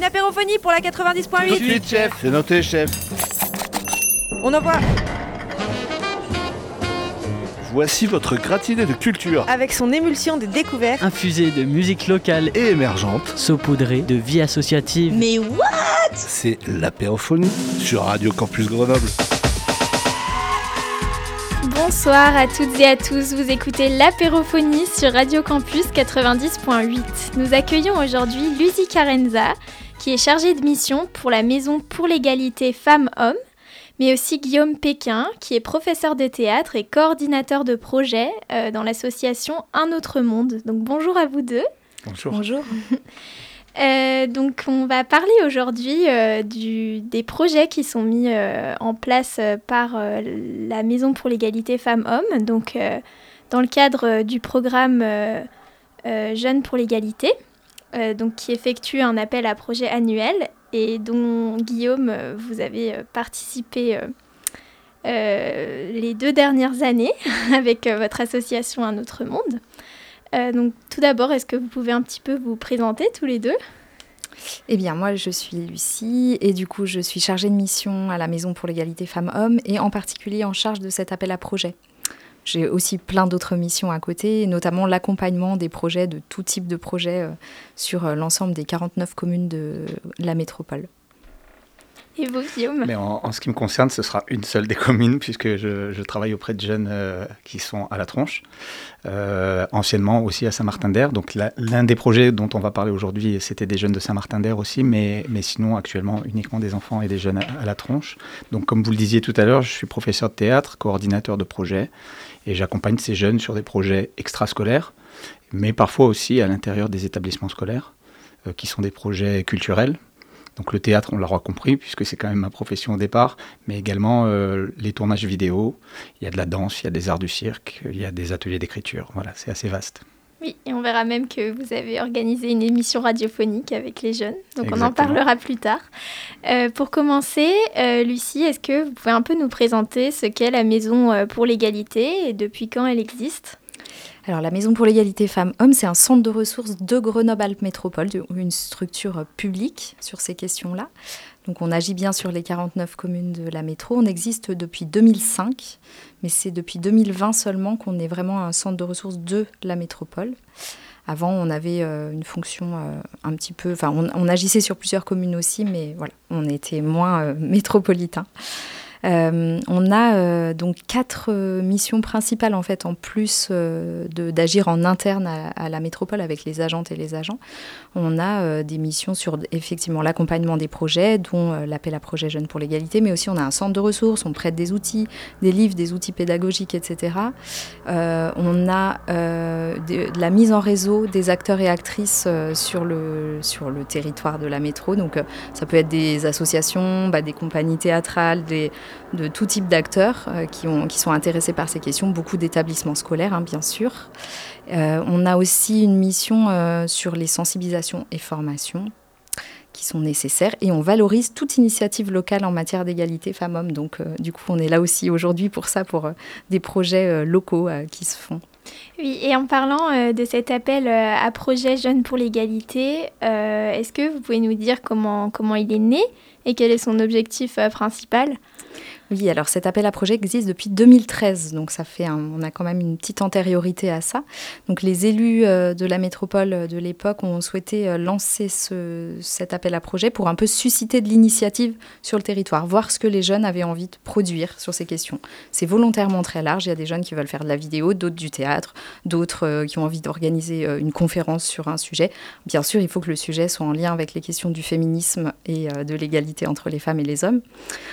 Une apérophonie pour la 90.8. Tout de suite, chef. C'est noté, chef. On envoie. Voici votre gratiné de culture. Avec son émulsion des découvertes. Infusé de musique locale Et émergente. saupoudré de vie associative. Mais what? C'est l'apérophonie sur Radio Campus Grenoble. Bonsoir à toutes et à tous, vous écoutez l'apérophonie sur Radio Campus 90.8. Nous accueillons aujourd'hui Lucie Carenza, qui est chargée de mission pour la Maison pour l'égalité femmes-hommes, mais aussi Guillaume Péquin, qui est professeur de théâtre et coordinateur de projet dans l'association Un autre monde. Donc bonjour à vous deux. Bonjour. Bonjour. Donc on va parler aujourd'hui des projets qui sont mis en place par la Maison pour l'égalité femmes-hommes, donc dans le cadre du programme Jeunes pour l'égalité, donc qui effectue un appel à projet annuel et dont Guillaume, vous avez participé les 2 dernières années avec votre association Un autre monde. Donc tout d'abord, est-ce que vous pouvez un petit peu vous présenter tous les deux ? Eh bien, moi, je suis Lucie et du coup, je suis chargée de mission à la Maison pour l'égalité femmes-hommes et en particulier en charge de cet appel à projet. J'ai aussi plein d'autres missions à côté, notamment l'accompagnement des projets, de tout type de projets sur l'ensemble des 49 communes de la métropole. Et vous, Guillaume ? Mais en ce qui me concerne, ce sera une seule des communes, puisque je travaille auprès de jeunes qui sont à la Tronche, anciennement aussi à Saint-Martin-d'Air. Donc l'un des projets dont on va parler aujourd'hui, c'était des jeunes de Saint-Martin-d'Air aussi, mais sinon actuellement uniquement des enfants et des jeunes à la Tronche. Donc comme vous le disiez tout à l'heure, je suis professeur de théâtre, coordinateur de projet, et j'accompagne ces jeunes sur des projets extrascolaires, mais parfois aussi à l'intérieur des établissements scolaires, qui sont des projets culturels. Donc le théâtre, on l'aura compris, puisque c'est quand même ma profession au départ, mais également les tournages vidéo, il y a de la danse, il y a des arts du cirque, il y a des ateliers d'écriture, voilà, c'est assez vaste. Oui, et on verra même que vous avez organisé une émission radiophonique avec les jeunes, donc Exactement. on en parlera plus tard. Pour commencer, Lucie, est-ce que vous pouvez un peu nous présenter ce qu'est la Maison pour l'égalité et depuis quand elle existe ? Alors, la Maison pour l'égalité femmes-hommes, c'est un centre de ressources de Grenoble-Alpes Métropole, une structure publique sur ces questions-là. Donc, on agit bien sur les 49 communes de la métro. On existe depuis 2005, mais c'est depuis 2020 seulement qu'on est vraiment un centre de ressources de la métropole. Avant, on avait une fonction un petit peu... Enfin, on agissait sur plusieurs communes aussi, mais voilà, on était moins métropolitain. On a donc 4 missions principales en fait, en plus d'agir en interne à la métropole avec les agentes et les agents. On a des missions sur effectivement l'accompagnement des projets, dont l'appel à projet Jeunes pour l'égalité, mais aussi on a un centre de ressources, on prête des outils, des livres, des outils pédagogiques, etc. On a de la mise en réseau des acteurs et actrices sur le territoire de la métro. Donc ça peut être des associations, des compagnies théâtrales, de tout type d'acteurs qui sont intéressés par ces questions, beaucoup d'établissements scolaires, bien sûr. On a aussi une mission sur les sensibilisations et formations qui sont nécessaires et on valorise toute initiative locale en matière d'égalité femmes-hommes. Donc du coup, on est là aussi aujourd'hui pour ça, pour des projets locaux qui se font. Oui, et en parlant de cet appel à projet Jeunes pour l'égalité, est-ce que vous pouvez nous dire comment il est né et quel est son objectif principal ? Oui, alors cet appel à projet existe depuis 2013, donc on a quand même une petite antériorité à ça. Donc les élus de la métropole de l'époque ont souhaité lancer cet appel à projet pour un peu susciter de l'initiative sur le territoire, voir ce que les jeunes avaient envie de produire sur ces questions. C'est volontairement très large, il y a des jeunes qui veulent faire de la vidéo, d'autres du théâtre, d'autres qui ont envie d'organiser une conférence sur un sujet. Bien sûr, il faut que le sujet soit en lien avec les questions du féminisme et de l'égalité entre les femmes et les hommes.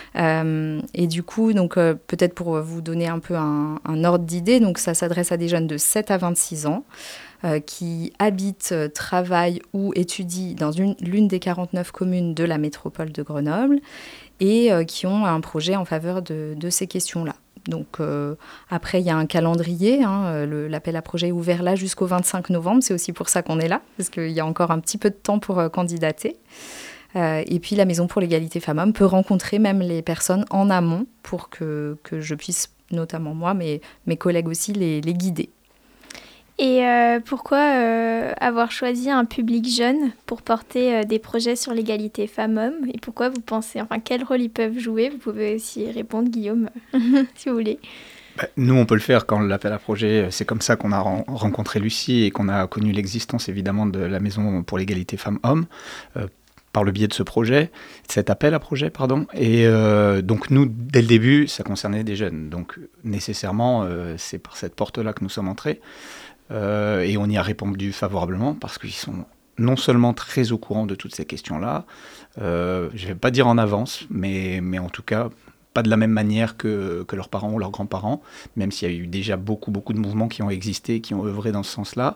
Et du coup, donc, peut-être pour vous donner un peu un ordre d'idée, donc ça s'adresse à des jeunes de 7 à 26 ans qui habitent, travaillent ou étudient dans l'une des 49 communes de la métropole de Grenoble et qui ont un projet en faveur de ces questions-là. Donc après, il y a un calendrier. L'appel à projet est ouvert là jusqu'au 25 novembre. C'est aussi pour ça qu'on est là, parce qu'il y a encore un petit peu de temps pour candidater. Et puis la Maison pour l'égalité femmes-hommes peut rencontrer même les personnes en amont pour que je puisse, notamment moi, mais mes collègues aussi, les guider. Et pourquoi avoir choisi un public jeune pour porter des projets sur l'égalité femmes-hommes? Et pourquoi vous pensez, quel rôle ils peuvent jouer? Vous pouvez aussi répondre, Guillaume, si vous voulez. Nous, on peut le faire quand l'appel à projet, c'est comme ça qu'on a rencontré Lucie et qu'on a connu l'existence évidemment de la Maison pour l'égalité femmes-hommes, par le biais de ce projet, cet appel à projet, pardon. Et donc nous, dès le début, ça concernait des jeunes. Donc nécessairement, c'est par cette porte-là que nous sommes entrés. Et on y a répondu favorablement parce qu'ils sont non seulement très au courant de toutes ces questions-là, je ne vais pas dire en avance, mais en tout cas pas de la même manière que leurs parents ou leurs grands-parents, même s'il y a eu déjà beaucoup de mouvements qui ont existé, qui ont œuvré dans ce sens-là.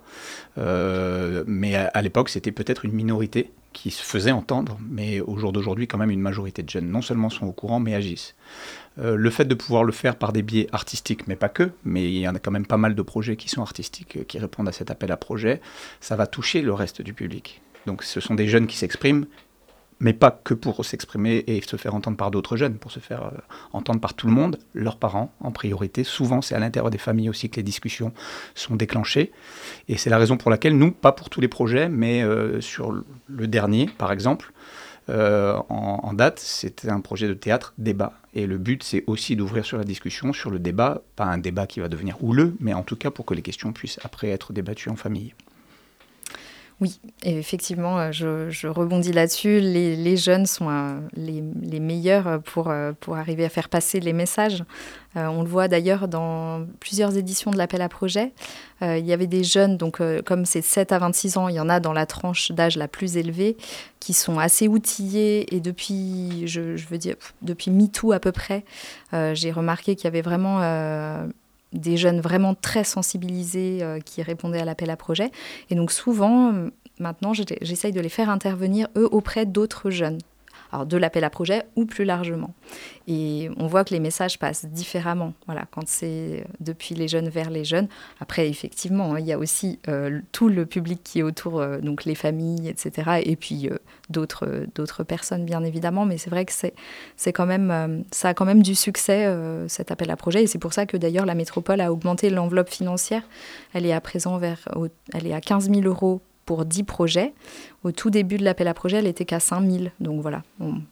Mais à l'époque, c'était peut-être une minorité qui se faisait entendre, mais au jour d'aujourd'hui, quand même, une majorité de jeunes non seulement sont au courant, mais agissent. Le fait de pouvoir le faire par des biais artistiques, mais pas que, mais il y en a quand même pas mal de projets qui sont artistiques, qui répondent à cet appel à projet, ça va toucher le reste du public. Donc ce sont des jeunes qui s'expriment, mais pas que pour s'exprimer et se faire entendre par d'autres jeunes, pour se faire entendre par tout le monde, leurs parents en priorité. Souvent, c'est à l'intérieur des familles aussi que les discussions sont déclenchées. Et c'est la raison pour laquelle nous, pas pour tous les projets, mais sur le dernier, par exemple, en date, c'était un projet de théâtre-débat. Et le but, c'est aussi d'ouvrir sur la discussion, sur le débat, pas un débat qui va devenir houleux, mais en tout cas pour que les questions puissent après être débattues en famille. Oui, et effectivement, je rebondis là-dessus. Les jeunes sont les meilleurs pour arriver à faire passer les messages. On le voit d'ailleurs dans plusieurs éditions de l'appel à projet. Il y avait des jeunes, donc comme c'est 7 à 26 ans, il y en a dans la tranche d'âge la plus élevée, qui sont assez outillés. Et depuis, je veux dire, depuis MeToo à peu près, j'ai remarqué qu'il y avait vraiment des jeunes vraiment très sensibilisés qui répondaient à l'appel à projet. Et donc souvent, maintenant, j'essaye de les faire intervenir, eux, auprès d'autres jeunes. Alors de l'appel à projet ou plus largement. Et on voit que les messages passent différemment, voilà, quand c'est depuis les jeunes vers les jeunes. Après, effectivement, il y a aussi tout le public qui est autour, donc les familles, etc. Et puis d'autres personnes, bien évidemment. Mais c'est vrai que c'est quand même, ça a quand même du succès, cet appel à projet. Et c'est pour ça que d'ailleurs la métropole a augmenté l'enveloppe financière. Elle est à présent elle est à 15 000 € pour 10 projets. Au tout début de l'appel à projet, elle était qu'à 5 000. Donc voilà.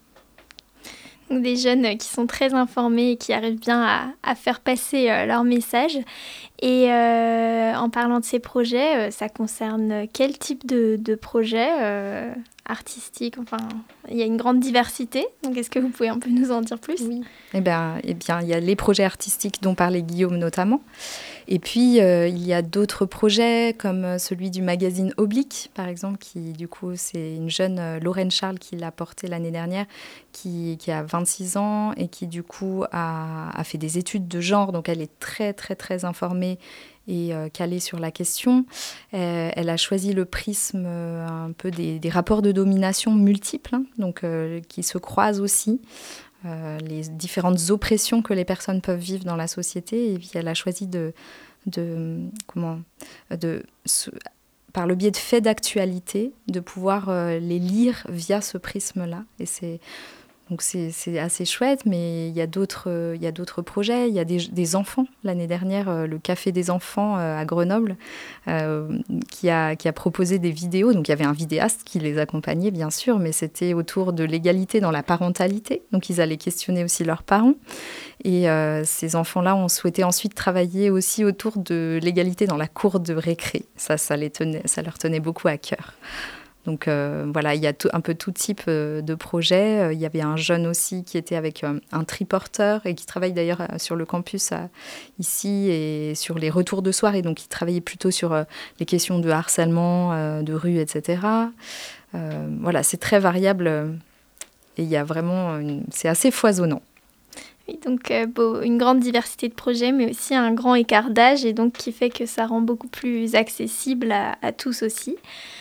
Donc des jeunes qui sont très informés et qui arrivent bien à faire passer leur message. Et en parlant de ces projets, ça concerne quel type de projet artistique? Il y a une grande diversité. Donc est-ce que vous pouvez un peu nous en dire plus? Oui. Eh bien, il y a les projets artistiques dont parlait Guillaume notamment. Et puis, il y a d'autres projets comme celui du magazine Oblique, par exemple, qui, du coup, c'est une jeune, Lorraine Charles, qui l'a porté l'année dernière, qui a 26 ans et qui, du coup, a fait des études de genre. Donc, elle est très, très, très informée et calée sur la question. Elle a choisi le prisme un peu des rapports de domination multiples, hein, donc qui se croisent aussi. Les différentes oppressions que les personnes peuvent vivre dans la société. Et puis elle a choisi par le biais de faits d'actualité, de pouvoir les lire via ce prisme-là. Et donc c'est assez chouette, mais il y a d'autres projets. Il y a des enfants. L'année dernière, le Café des enfants à Grenoble, qui a proposé des vidéos. Donc il y avait un vidéaste qui les accompagnait, bien sûr, mais c'était autour de l'égalité dans la parentalité. Donc ils allaient questionner aussi leurs parents. Et ces enfants-là ont souhaité ensuite travailler aussi autour de l'égalité dans la cour de récré. Ça leur tenait beaucoup à cœur. Donc voilà, il y a un peu tout type de projet. Il y avait un jeune aussi qui était avec un triporteur et qui travaille d'ailleurs sur le campus ici et sur les retours de soir. Et donc il travaillait plutôt sur les questions de harcèlement, de rue, etc. Voilà, c'est très variable et il y a vraiment c'est assez foisonnant. Oui, donc une grande diversité de projets, mais aussi un grand écart d'âge et donc qui fait que ça rend beaucoup plus accessible à tous aussi.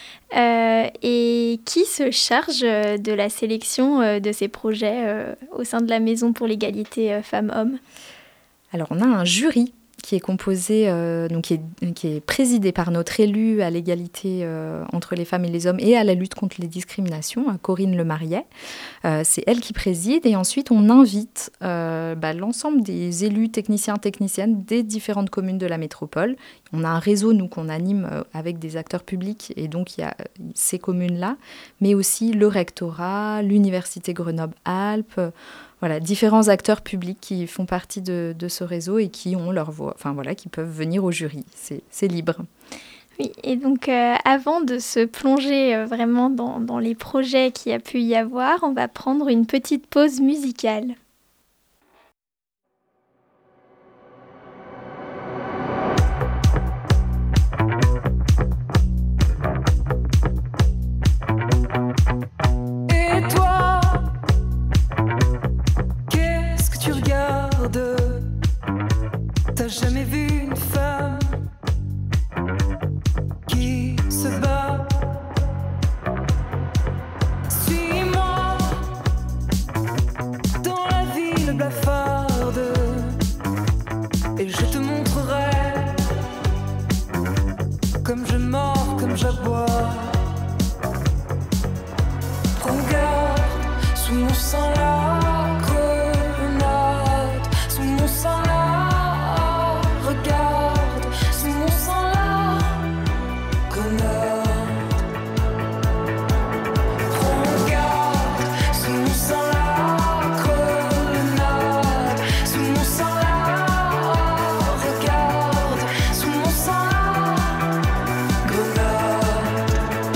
Et qui se charge de la sélection de ces projets au sein de la Maison pour l'égalité femmes-hommes? Alors, on a un jury qui est composé, qui est présidé par notre élue à l'égalité entre les femmes et les hommes et à la lutte contre les discriminations, Corinne Lemariet. C'est elle qui préside et ensuite on invite l'ensemble des élus, techniciens, techniciennes des différentes communes de la métropole. On a un réseau, nous, qu'on anime avec des acteurs publics et donc il y a ces communes-là, mais aussi le rectorat, l'université Grenoble-Alpes, voilà, différents acteurs publics qui font partie de ce réseau et qui ont leur voix, qui peuvent venir au jury. C'est libre. Oui, et donc avant de se plonger vraiment dans les projets qu'il y a pu y avoir, on va prendre une petite pause musicale. T'as jamais vu une femme qui se bat? Suis-moi dans la ville blafarde et je te montrerai comme je mords, comme j'aboie. Prends garde, sous mon sang la grenade, sous mon sang la. Regarde, sous mon sang la grenade. Prends garde, sous mon sang la grenade, sous mon sang la. Regarde, sous mon sang la grenade.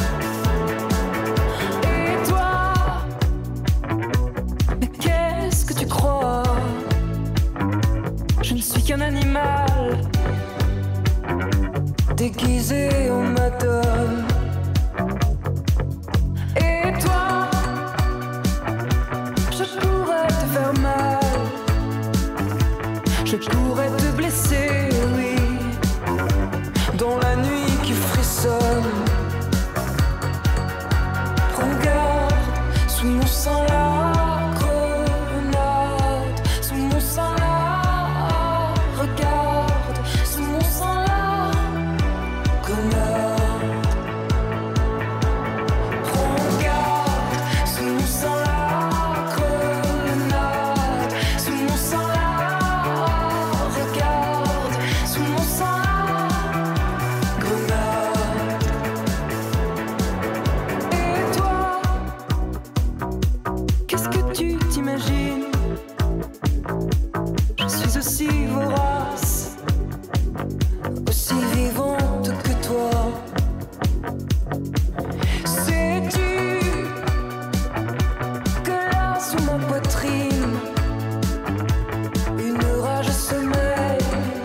Et toi, mais qu'est-ce que tu crois? Je ne suis qu'un animal déguisé en madone. Et toi, je pourrais te faire mal, je pourrais te blesser, oui, dans la nuit qui frissonne. Prends garde, sous mon sang la grenade, sous mon sang la. Regarde, sous mon sang la grenade. Prends garde, sous mon sang la grenade, sous mon sang la. Regarde, sous mon sang la grenade. Et toi, qu'est-ce que tu t'imagines? Je suis aussi vorace, aussi vivante que toi. Sais-tu que là sous ma poitrine, une rage sommeille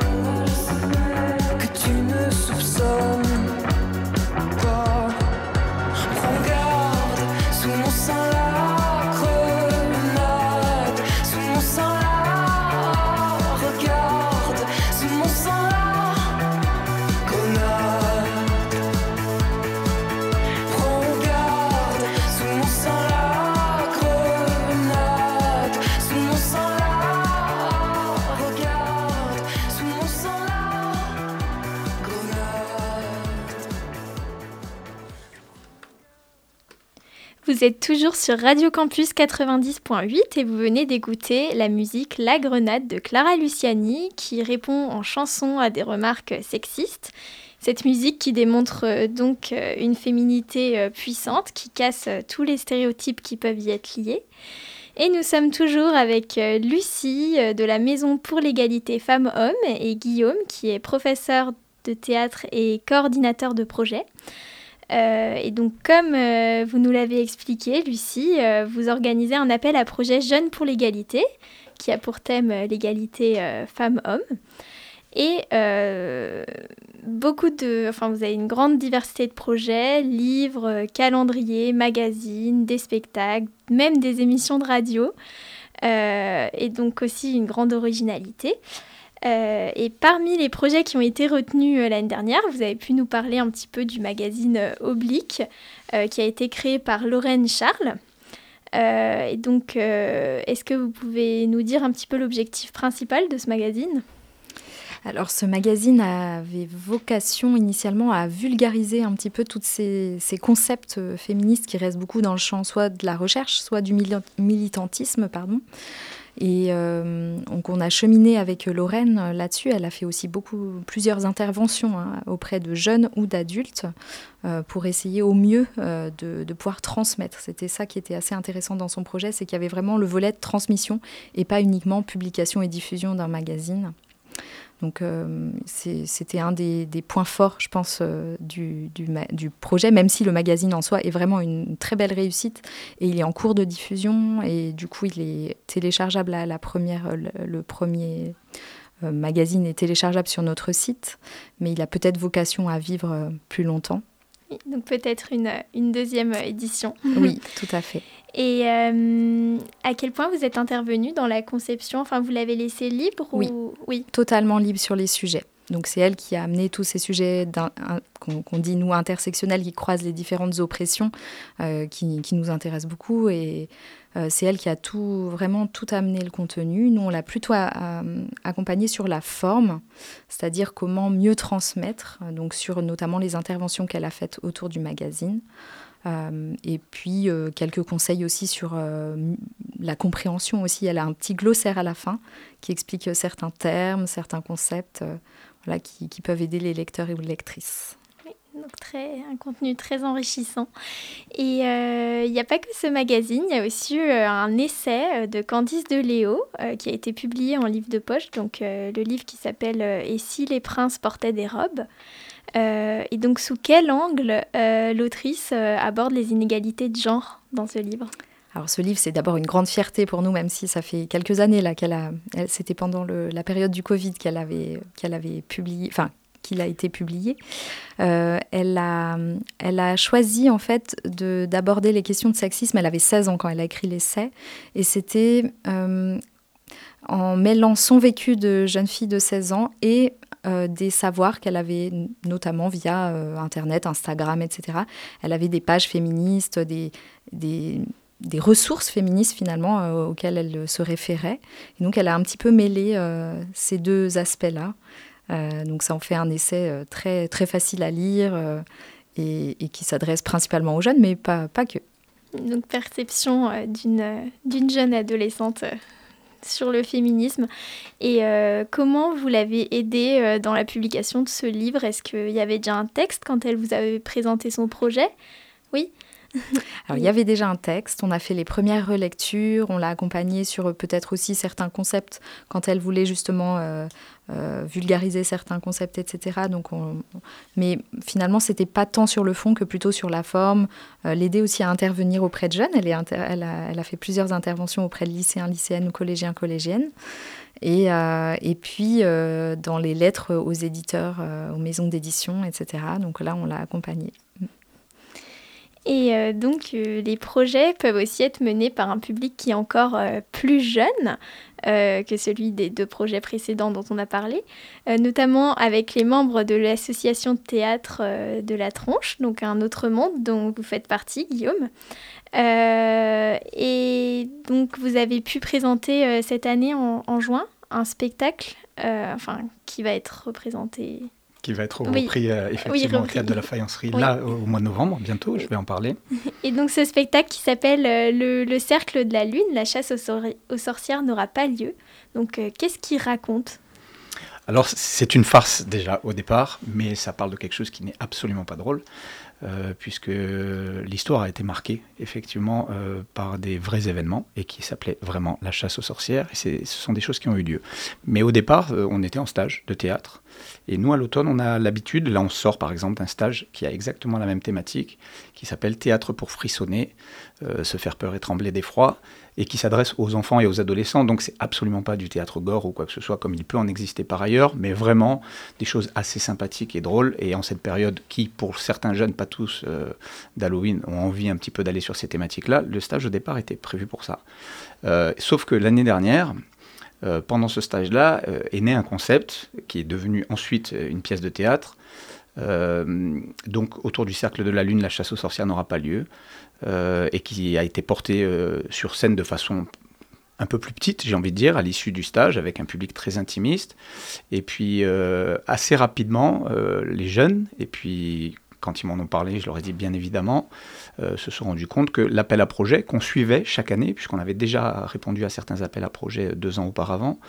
que tu ne soupçonnes pas. Prends garde, sous mon sang la grenade, sous mon sang la. Regarde, sous mon sang la grenade. Prends garde, sous mon sang la grenade, sous mon sang la. Regarde, sous mon sang la grenade. Vous êtes toujours sur Radio Campus 90.8 et vous venez d'écouter la musique La Grenade de Clara Luciani qui répond en chanson à des remarques sexistes. Cette musique qui démontre donc une féminité puissante qui casse tous les stéréotypes qui peuvent y être liés. Et nous sommes toujours avec Lucie de la Maison pour l'égalité femmes-hommes et Guillaume qui est professeur de théâtre et coordinateur de projet. Et donc, comme vous nous l'avez expliqué, Lucie, vous organisez un appel à projet Jeunes pour l'égalité, qui a pour thème l'égalité femmes-hommes. Et vous avez une grande diversité de projets, livres, calendriers, magazines, des spectacles, même des émissions de radio, et donc aussi une grande originalité. Et parmi les projets qui ont été retenus l'année dernière, vous avez pu nous parler un petit peu du magazine Oblique, qui a été créé par Lorraine Charles. Et donc, est-ce que vous pouvez nous dire un petit peu l'objectif principal de ce magazine ? Alors, ce magazine avait vocation initialement à vulgariser un petit peu tous ces concepts féministes qui restent beaucoup dans le champ soit de la recherche, soit du militantisme, pardon. Et donc on a cheminé avec Lorraine là-dessus. Elle a fait aussi plusieurs interventions auprès de jeunes ou d'adultes pour essayer au mieux de pouvoir transmettre. C'était ça qui était assez intéressant dans son projet, c'est qu'il y avait vraiment le volet de transmission et pas uniquement publication et diffusion d'un magazine. Donc c'était un des points forts, je pense, du projet, même si le magazine en soi est vraiment une très belle réussite. Et il est en cours de diffusion et du coup, il est téléchargeable le premier magazine est téléchargeable sur notre site, mais il a peut-être vocation à vivre plus longtemps. Donc peut-être une deuxième édition. Oui, tout à fait. Et à quel point vous êtes intervenue dans la conception ? Enfin, vous l'avez laissé libre Oui, oui, totalement libre sur les sujets. Donc c'est elle qui a amené tous ces sujets qu'on dit, nous, intersectionnels, qui croisent les différentes oppressions, qui nous intéressent beaucoup. Et c'est elle qui a vraiment tout amené le contenu. Nous, on l'a plutôt accompagnée sur la forme, c'est-à-dire comment mieux transmettre, donc sur notamment les interventions qu'elle a faites autour du magazine. Et puis quelques conseils aussi sur la compréhension aussi. Elle a un petit glossaire à la fin qui explique certains termes, certains concepts qui peuvent aider les lecteurs et les lectrices. Oui, donc un contenu très enrichissant. Et il n'y a pas que ce magazine, il y a aussi un essai de Candice Deléo qui a été publié en livre de poche, donc le livre qui s'appelle « Et si les princes portaient des robes ?» Et donc, sous quel angle l'autrice aborde les inégalités de genre dans ce livre ? Alors, ce livre, c'est d'abord une grande fierté pour nous, même si ça fait quelques années là c'était pendant la période du Covid qu'elle avait publié, enfin, qu'il a été publié. Elle a choisi en fait d'aborder les questions de sexisme. Elle avait 16 ans quand elle a écrit l'essai, et c'était en mêlant son vécu de jeune fille de 16 ans et des savoirs qu'elle avait notamment via Internet, Instagram, etc. Elle avait des pages féministes, des ressources féministes finalement auxquelles elle se référait. Et donc elle a un petit peu mêlé ces deux aspects-là. Donc ça en fait un essai très, très facile à lire et qui s'adresse principalement aux jeunes, mais pas que. Donc perception d'une jeune adolescente sur le féminisme. Et comment vous l'avez aidée dans la publication de ce livre ? Est-ce qu'il y avait déjà un texte quand elle vous avait présenté son projet ? Oui. Alors, il y avait déjà un texte, on a fait les premières relectures, on l'a accompagnée sur peut-être aussi certains concepts quand elle voulait justement vulgariser certains concepts, etc. Donc mais finalement, c'était pas tant sur le fond que plutôt sur la forme. L'aider aussi à intervenir auprès de jeunes. Elle a fait plusieurs interventions auprès de lycéens, lycéennes ou collégiens, collégiennes. Et puis, dans les lettres aux éditeurs, aux maisons d'édition, etc. Donc là, on l'a accompagnée. Et donc, les projets peuvent aussi être menés par un public qui est encore plus jeune que celui des deux projets précédents dont on a parlé, notamment avec les membres de l'association de théâtre de la Tronche, donc un autre monde dont vous faites partie, Guillaume. Et donc, vous avez pu présenter cette année en juin un spectacle qui va être représenté... Qui va être repris effectivement au Théâtre de la Faïencerie, là, au mois de novembre, bientôt, je vais en parler. Et donc ce spectacle qui s'appelle le Cercle de la Lune, la chasse aux sorcières n'aura pas lieu. Donc qu'est-ce qu'il raconte ? Alors c'est une farce déjà au départ, mais ça parle de quelque chose qui n'est absolument pas drôle, puisque l'histoire a été marquée effectivement par des vrais événements et qui s'appelait vraiment la chasse aux sorcières. Et ce sont des choses qui ont eu lieu. Mais au départ, on était en stage de théâtre. Et nous, à l'automne, on a l'habitude, là on sort par exemple d'un stage qui a exactement la même thématique, qui s'appelle Théâtre pour frissonner, se faire peur et trembler d'effroi, et qui s'adresse aux enfants et aux adolescents. Donc c'est absolument pas du théâtre gore ou quoi que ce soit, comme il peut en exister par ailleurs, mais vraiment des choses assez sympathiques et drôles. Et en cette période qui, pour certains jeunes, pas tous, d'Halloween, ont envie un petit peu d'aller sur ces thématiques-là, le stage au départ était prévu pour ça. Sauf que l'année dernière... pendant ce stage-là, est né un concept qui est devenu ensuite une pièce de théâtre. Donc, autour du Cercle de la Lune, la chasse aux sorcières n'aura pas lieu, et qui a été porté sur scène de façon un peu plus petite, j'ai envie de dire, à l'issue du stage, avec un public très intimiste. Et puis, assez rapidement, les jeunes, et puis quand ils m'en ont parlé, je leur ai dit bien évidemment, se sont rendus compte que l'appel à projet qu'on suivait chaque année, puisqu'on avait déjà répondu à certains appels à projet 2 ans auparavant,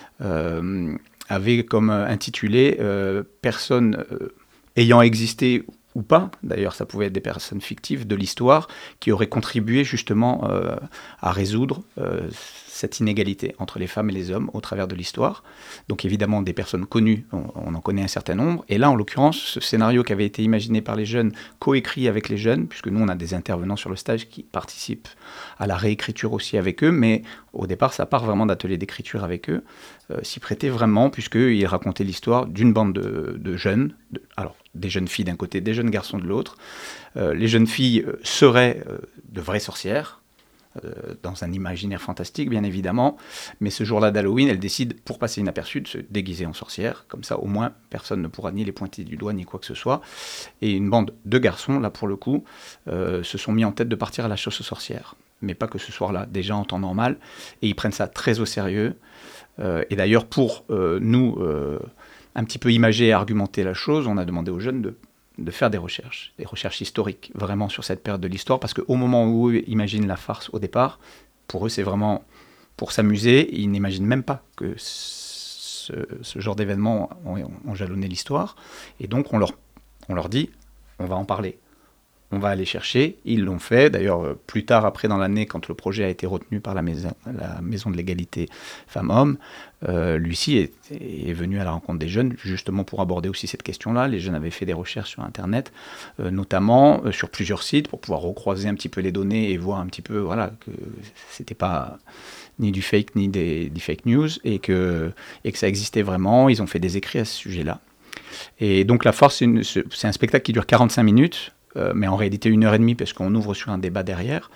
avait comme intitulé personnes ayant existé ou pas, d'ailleurs ça pouvait être des personnes fictives de l'histoire, qui auraient contribué justement à résoudre cette inégalité entre les femmes et les hommes au travers de l'histoire. Donc évidemment des personnes connues, on en connaît un certain nombre, et là en l'occurrence ce scénario qui avait été imaginé par les jeunes, coécrit avec les jeunes, puisque nous on a des intervenants sur le stage qui participent à la réécriture aussi avec eux, mais au départ ça part vraiment d'ateliers d'écriture avec eux, s'y prêtait vraiment, puisqu'ils racontaient l'histoire d'une bande de jeunes, alors des jeunes filles d'un côté, des jeunes garçons de l'autre. Les jeunes filles seraient de vraies sorcières, dans un imaginaire fantastique, bien évidemment. Mais ce jour-là d'Halloween, elles décident, pour passer inaperçues, de se déguiser en sorcières. Comme ça, au moins, personne ne pourra ni les pointer du doigt, ni quoi que ce soit. Et une bande de garçons, là, pour le coup, se sont mis en tête de partir à la chasse aux sorcières. Mais pas que ce soir-là, déjà en temps normal. Et ils prennent ça très au sérieux. Et d'ailleurs, pour nous... un petit peu imager et argumenter la chose, on a demandé aux jeunes de faire des recherches historiques, vraiment sur cette période de l'histoire, parce qu'au moment où eux imaginent la farce au départ, pour eux c'est vraiment pour s'amuser, ils n'imaginent même pas que ce genre d'événements ont jalonné l'histoire, et donc on leur dit, on va en parler. On va aller chercher, ils l'ont fait. D'ailleurs, plus tard, après dans l'année, quand le projet a été retenu par la maison de l'égalité femmes-hommes, Lucie est venue à la rencontre des jeunes, justement pour aborder aussi cette question-là. Les jeunes avaient fait des recherches sur Internet, notamment sur plusieurs sites, pour pouvoir recroiser un petit peu les données et voir un petit peu, voilà, que c'était pas ni du fake, ni des fake news, et que ça existait vraiment. Ils ont fait des écrits à ce sujet-là. Et donc La Force, c'est un spectacle qui dure 45 minutes, mais en réalité 1h30 parce qu'on ouvre sur un débat derrière,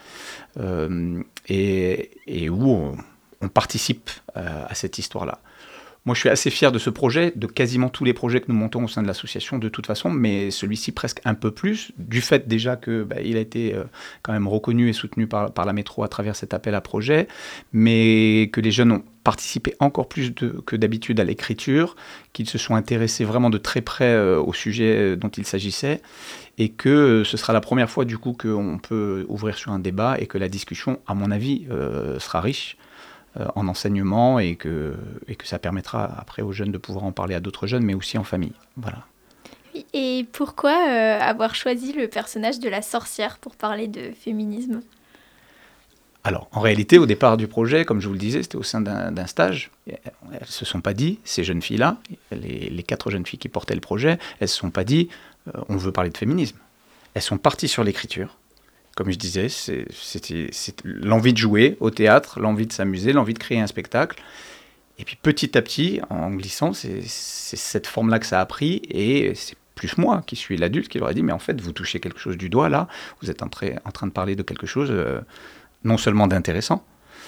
et où on participe à cette histoire-là. Moi, je suis assez fier de ce projet, de quasiment tous les projets que nous montons au sein de l'association de toute façon, mais celui-ci presque un peu plus, du fait déjà qu'il a été quand même reconnu et soutenu par la métro à travers cet appel à projet, mais que les jeunes ont participé encore plus que d'habitude à l'écriture, qu'ils se sont intéressés vraiment de très près au sujet dont il s'agissait, et que ce sera la première fois du coup qu'on peut ouvrir sur un débat et que la discussion, à mon avis, sera riche en enseignement, et que ça permettra après aux jeunes de pouvoir en parler à d'autres jeunes, mais aussi en famille. Voilà. Et pourquoi avoir choisi le personnage de la sorcière pour parler de féminisme ? Alors, en réalité, au départ du projet, comme je vous le disais, c'était au sein d'un stage. Elles ne se sont pas dit, ces jeunes filles-là, les 4 jeunes filles qui portaient le projet, elles ne se sont pas dit on veut parler de féminisme. Elles sont parties sur l'écriture. Comme je disais, c'était l'envie de jouer au théâtre, l'envie de s'amuser, l'envie de créer un spectacle. Et puis petit à petit, en glissant, c'est cette forme-là que ça a pris. Et c'est plus moi qui suis l'adulte qui leur a dit mais en fait, vous touchez quelque chose du doigt là, vous êtes en train de parler de quelque chose non seulement d'intéressant,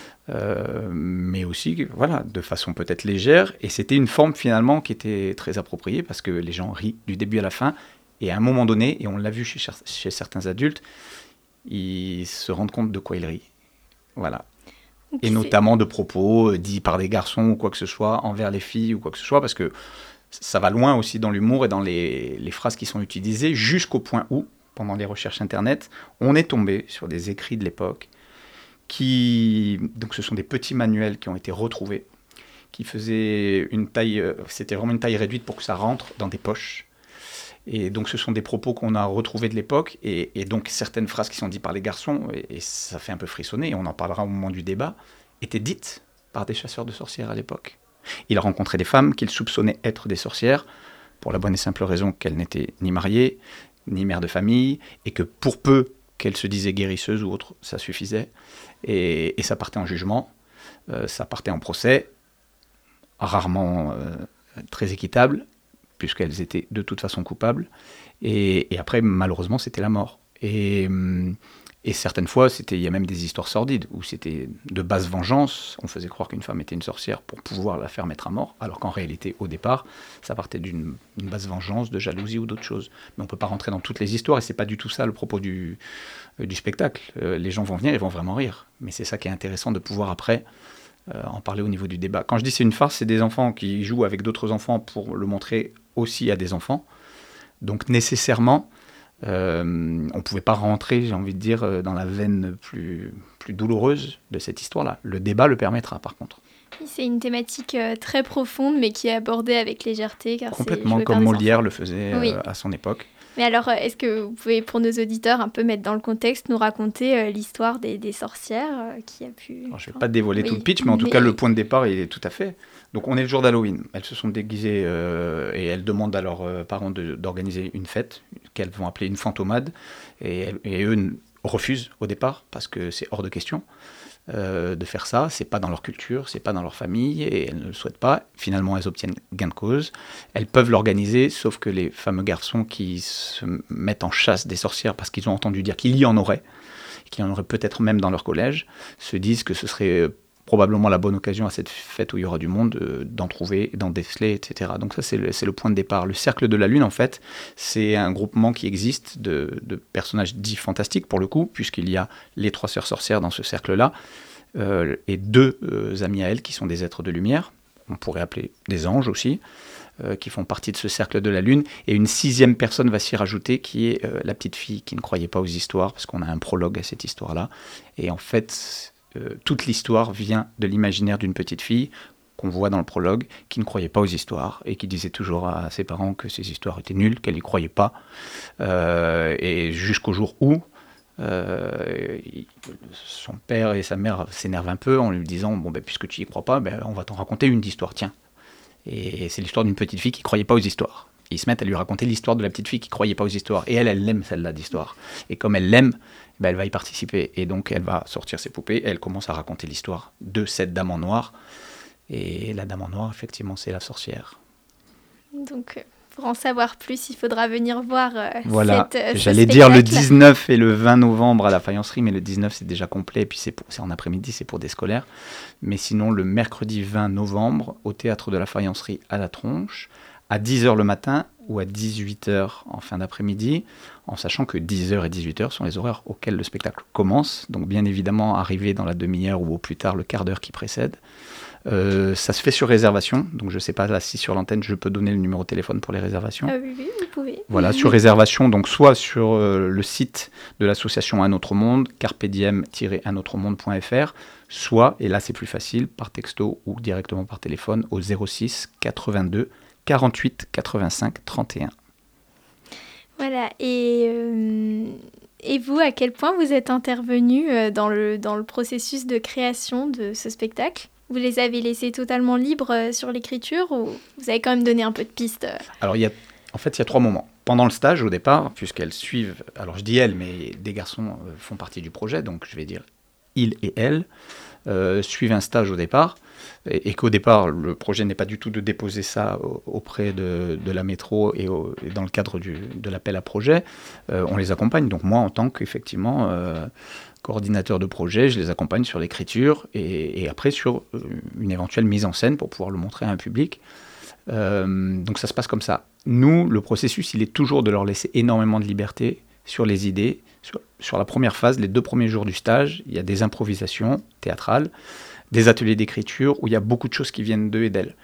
mais aussi voilà, de façon peut-être légère. Et c'était une forme finalement qui était très appropriée parce que les gens rient du début à la fin. Et à un moment donné, et on l'a vu chez certains adultes, ils se rendent compte de quoi ils rient. Voilà. Et notamment de propos dits par des garçons ou quoi que ce soit, envers les filles ou quoi que ce soit, parce que ça va loin aussi dans l'humour et dans les phrases qui sont utilisées, jusqu'au point où, pendant les recherches Internet, on est tombé sur des écrits de l'époque donc ce sont des petits manuels qui ont été retrouvés, qui faisaient une taille, c'était vraiment une taille réduite pour que ça rentre dans des poches. Et donc ce sont des propos qu'on a retrouvés de l'époque, et donc certaines phrases qui sont dites par les garçons, et ça fait un peu frissonner, et on en parlera au moment du débat, étaient dites par des chasseurs de sorcières à l'époque. Il rencontrait des femmes qu'il soupçonnait être des sorcières, pour la bonne et simple raison qu'elles n'étaient ni mariées, ni mères de famille, et que pour peu qu'elles se disaient guérisseuses ou autres, ça suffisait. Et ça partait en jugement, ça partait en procès, rarement très équitable, puisqu'elles étaient de toute façon coupables. Et après, malheureusement, c'était la mort. Et certaines fois, il y a même des histoires sordides, où c'était de basse vengeance. On faisait croire qu'une femme était une sorcière pour pouvoir la faire mettre à mort, alors qu'en réalité, au départ, ça partait d'une basse vengeance, de jalousie ou d'autres choses. Mais on ne peut pas rentrer dans toutes les histoires, et ce n'est pas du tout ça le propos du spectacle. Les gens vont venir, ils vont vraiment rire. Mais c'est ça qui est intéressant, de pouvoir après en parler au niveau du débat. Quand je dis c'est une farce, c'est des enfants qui jouent avec d'autres enfants pour le montrer aussi à des enfants. Donc nécessairement, on ne pouvait pas rentrer, j'ai envie de dire, dans la veine plus douloureuse de cette histoire-là. Le débat le permettra, par contre. C'est une thématique très profonde, mais qui est abordée avec légèreté. Car Complètement, c'est comme Molière le faisait oui. À son époque. Mais alors, est-ce que vous pouvez, pour nos auditeurs, un peu mettre dans le contexte, nous raconter l'histoire des sorcières qui a pu... Alors, je ne vais pas dévoiler tout le pitch, mais en tout cas, le point de départ, il est tout à fait. Donc, on est le jour d'Halloween. Elles se sont déguisées et elles demandent à leurs parents d'organiser une fête qu'elles vont appeler une fantomade. Et eux refusent au départ parce que c'est hors de question de faire ça. C'est pas dans leur culture, c'est pas dans leur famille et elles ne le souhaitent pas. Finalement, elles obtiennent gain de cause. Elles peuvent l'organiser, sauf que les fameux garçons qui se mettent en chasse des sorcières parce qu'ils ont entendu dire qu'il y en aurait peut-être même dans leur collège, se disent que ce serait probablement la bonne occasion à cette fête où il y aura du monde d'en trouver, d'en déceler, etc. Donc ça, c'est le point de départ. Le Cercle de la Lune, en fait, c'est un groupement qui existe de personnages dits fantastiques, pour le coup, puisqu'il y a les 3 sœurs sorcières dans ce cercle-là, et 2 amis à elles qui sont des êtres de lumière, on pourrait appeler des anges aussi, qui font partie de ce Cercle de la Lune, et une 6e personne va s'y rajouter, qui est la petite fille qui ne croyait pas aux histoires, parce qu'on a un prologue à cette histoire-là, et en fait... toute l'histoire vient de l'imaginaire d'une petite fille qu'on voit dans le prologue, qui ne croyait pas aux histoires et qui disait toujours à ses parents que ces histoires étaient nulles, qu'elle n'y croyait pas. Et jusqu'au jour où son père et sa mère s'énervent un peu en lui disant « Bon, puisque tu n'y crois pas, on va t'en raconter une d'histoire, tiens. » Et c'est l'histoire d'une petite fille qui ne croyait pas aux histoires. Et ils se mettent à lui raconter l'histoire de la petite fille qui ne croyait pas aux histoires. Et elle l'aime, celle-là, d'histoire. Et comme elle l'aime, elle va y participer. Et donc, elle va sortir ses poupées et elle commence à raconter l'histoire de cette dame en noir. Et la dame en noir, effectivement, c'est la sorcière. Donc, pour en savoir plus, il faudra venir voir voilà. ce J'allais dire le 19 et le 20 novembre à la Faïencerie, mais le 19, c'est déjà complet. Et puis, c'est en après-midi, c'est pour des scolaires. Mais sinon, le mercredi 20 novembre, au Théâtre de la Faïencerie à la Tronche, à 10h le matin ou à 18h en fin d'après-midi, en sachant que 10h et 18h sont les horaires auxquels le spectacle commence. Donc bien évidemment, arriver dans la demi-heure ou au plus tard le quart d'heure qui précède. Ça se fait sur réservation, donc je ne sais pas là, si sur l'antenne je peux donner le numéro de téléphone pour les réservations. Oui, vous pouvez. Voilà, sur réservation, donc soit sur le site de l'association Un Autre Monde, carpediem-unautre-monde.fr, soit, et là c'est plus facile, par texto ou directement par téléphone au 06 82 48 85 31. Voilà, et vous, à quel point vous êtes intervenu dans le processus de création de ce spectacle ? Vous les avez laissés totalement libres sur l'écriture ou vous avez quand même donné un peu de pistes ? Alors, il y a 3 moments. Pendant le stage, au départ, puisqu'elles suivent, alors je dis elles, mais des garçons font partie du projet, donc je vais dire ils et elles, suivent un stage au départ, et qu'au départ, le projet n'est pas du tout de déposer ça auprès de la métro et dans le cadre de l'appel à projet, on les accompagne. Donc moi, en tant qu'effectivement coordinateur de projet, je les accompagne sur l'écriture et après sur une éventuelle mise en scène pour pouvoir le montrer à un public. Donc ça se passe comme ça. Nous, le processus, il est toujours de leur laisser énormément de liberté sur les idées. Sur la première phase, les 2 premiers jours du stage, il y a des improvisations théâtrales, des ateliers d'écriture où il y a beaucoup de choses qui viennent d'eux et d'elles.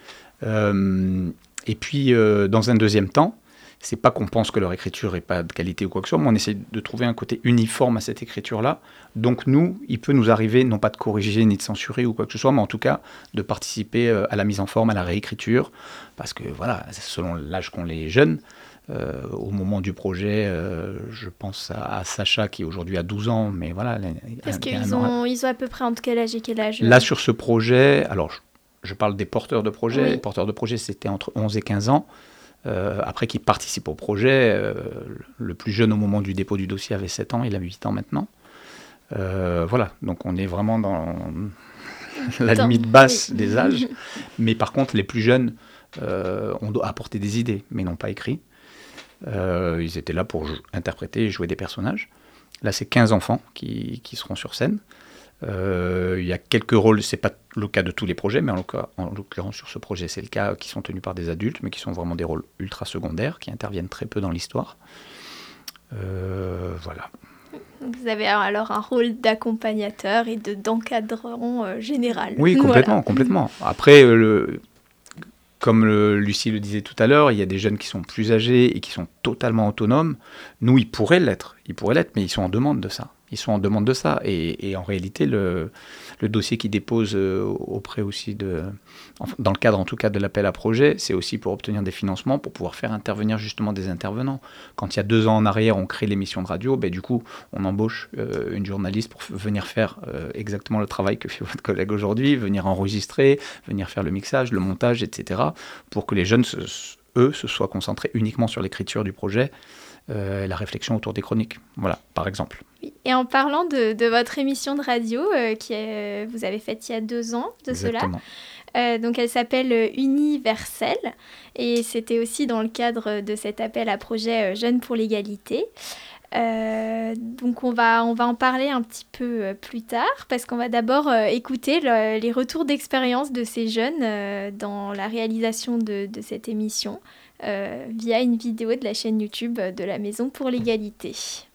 Et puis, dans un deuxième temps, c'est pas qu'on pense que leur écriture n'est pas de qualité ou quoi que ce soit, mais on essaie de trouver un côté uniforme à cette écriture-là. Donc nous, il peut nous arriver, non pas de corriger ni de censurer ou quoi que ce soit, mais en tout cas de participer à la mise en forme, à la réécriture, parce que voilà, selon l'âge qu'ont les jeunes, au moment du projet, je pense à Sacha qui aujourd'hui a 12 ans, mais voilà. Parce qu'ils ont à peu près entre quel âge et quel âge ? Là, sur ce projet, alors je parle des porteurs de projet. Oui. Les porteurs de projet, c'était entre 11 et 15 ans. Après, qui participent au projet, le plus jeune au moment du dépôt du dossier avait 7 ans, il a 8 ans maintenant. Voilà, donc on est vraiment dans la limite basse des âges. Mais par contre, les plus jeunes, on doit apporter des idées, mais n'ont pas écrit. Ils étaient là pour interpréter et jouer des personnages. Là, c'est 15 enfants qui seront sur scène. Il y a quelques rôles, c'est pas le cas de tous les projets, mais en l'occurrence sur ce projet, c'est le cas, qui sont tenus par des adultes, mais qui sont vraiment des rôles ultra secondaires, qui interviennent très peu dans l'histoire. Voilà. Donc vous avez alors un rôle d'accompagnateur et d'encadrant général. Oui, complètement, complètement. Après, comme Lucie le disait tout à l'heure, il y a des jeunes qui sont plus âgés et qui sont totalement autonomes. Nous, ils pourraient l'être, mais ils sont en demande de ça. Et en réalité, le dossier qu'ils déposent auprès aussi dans le cadre en tout cas de l'appel à projet, c'est aussi pour obtenir des financements, pour pouvoir faire intervenir justement des intervenants. Quand il y a 2 ans en arrière, on crée l'émission de radio, du coup, on embauche une journaliste pour venir faire exactement le travail que fait votre collègue aujourd'hui, venir enregistrer, venir faire le mixage, le montage, etc., pour que les jeunes, eux, se soient concentrés uniquement sur l'écriture du projet, la réflexion autour des chroniques. Voilà, par exemple. Oui. Et en parlant de votre émission de radio, vous avez faite il y a 2 ans de Exactement. cela, donc elle s'appelle Universel, et c'était aussi dans le cadre de cet appel à projet Jeunes pour l'égalité. Donc on va en parler un petit peu plus tard, parce qu'on va d'abord écouter les retours d'expérience de ces jeunes dans la réalisation de cette émission via une vidéo de la chaîne YouTube de la Maison pour l'égalité.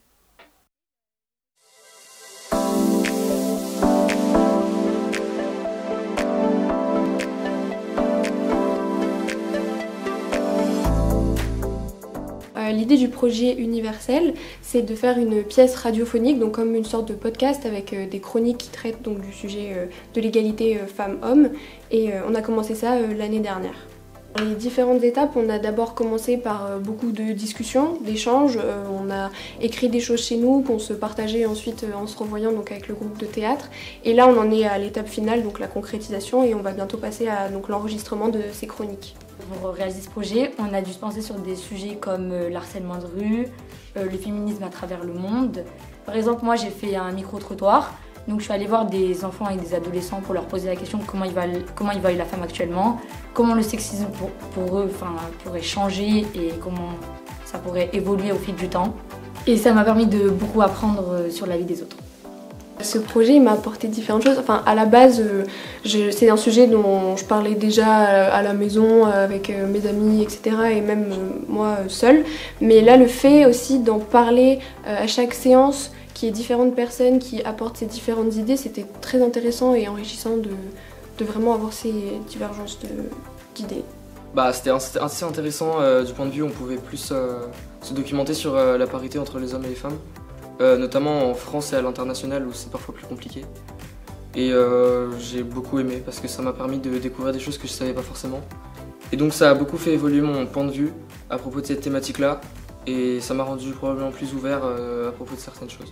L'idée du projet Universel, c'est de faire une pièce radiophonique, donc comme une sorte de podcast avec des chroniques qui traitent donc du sujet de l'égalité femmes-hommes. Et on a commencé ça l'année dernière. Dans les différentes étapes, on a d'abord commencé par beaucoup de discussions, d'échanges. On a écrit des choses chez nous qu'on se partageait ensuite en se revoyant donc avec le groupe de théâtre. Et là, on en est à l'étape finale, donc la concrétisation, et on va bientôt passer à donc, l'enregistrement de ces chroniques. Pour réaliser ce projet, on a dû se penser sur des sujets comme l'harcèlement de rue, le féminisme à travers le monde. Par exemple, moi j'ai fait un micro-trottoir, donc je suis allée voir des enfants et des adolescents pour leur poser la question de comment ils voient la femme actuellement, comment le sexisme pour eux pourrait changer et comment ça pourrait évoluer au fil du temps. Et ça m'a permis de beaucoup apprendre sur la vie des autres. Ce projet m'a apporté différentes choses. Enfin, à la base, c'est un sujet dont je parlais déjà à la maison avec mes amis, etc. et même moi seule. Mais là, le fait aussi d'en parler à chaque séance, qu'il y ait différentes personnes qui apportent ces différentes idées, c'était très intéressant et enrichissant de vraiment avoir ces divergences d'idées. C'était assez intéressant du point de vue où on pouvait plus se documenter sur la parité entre les hommes et les femmes. Notamment en France et à l'international où c'est parfois plus compliqué. Et j'ai beaucoup aimé parce que ça m'a permis de découvrir des choses que je savais pas forcément. Et donc ça a beaucoup fait évoluer mon point de vue à propos de cette thématique-là et ça m'a rendu probablement plus ouvert à propos de certaines choses.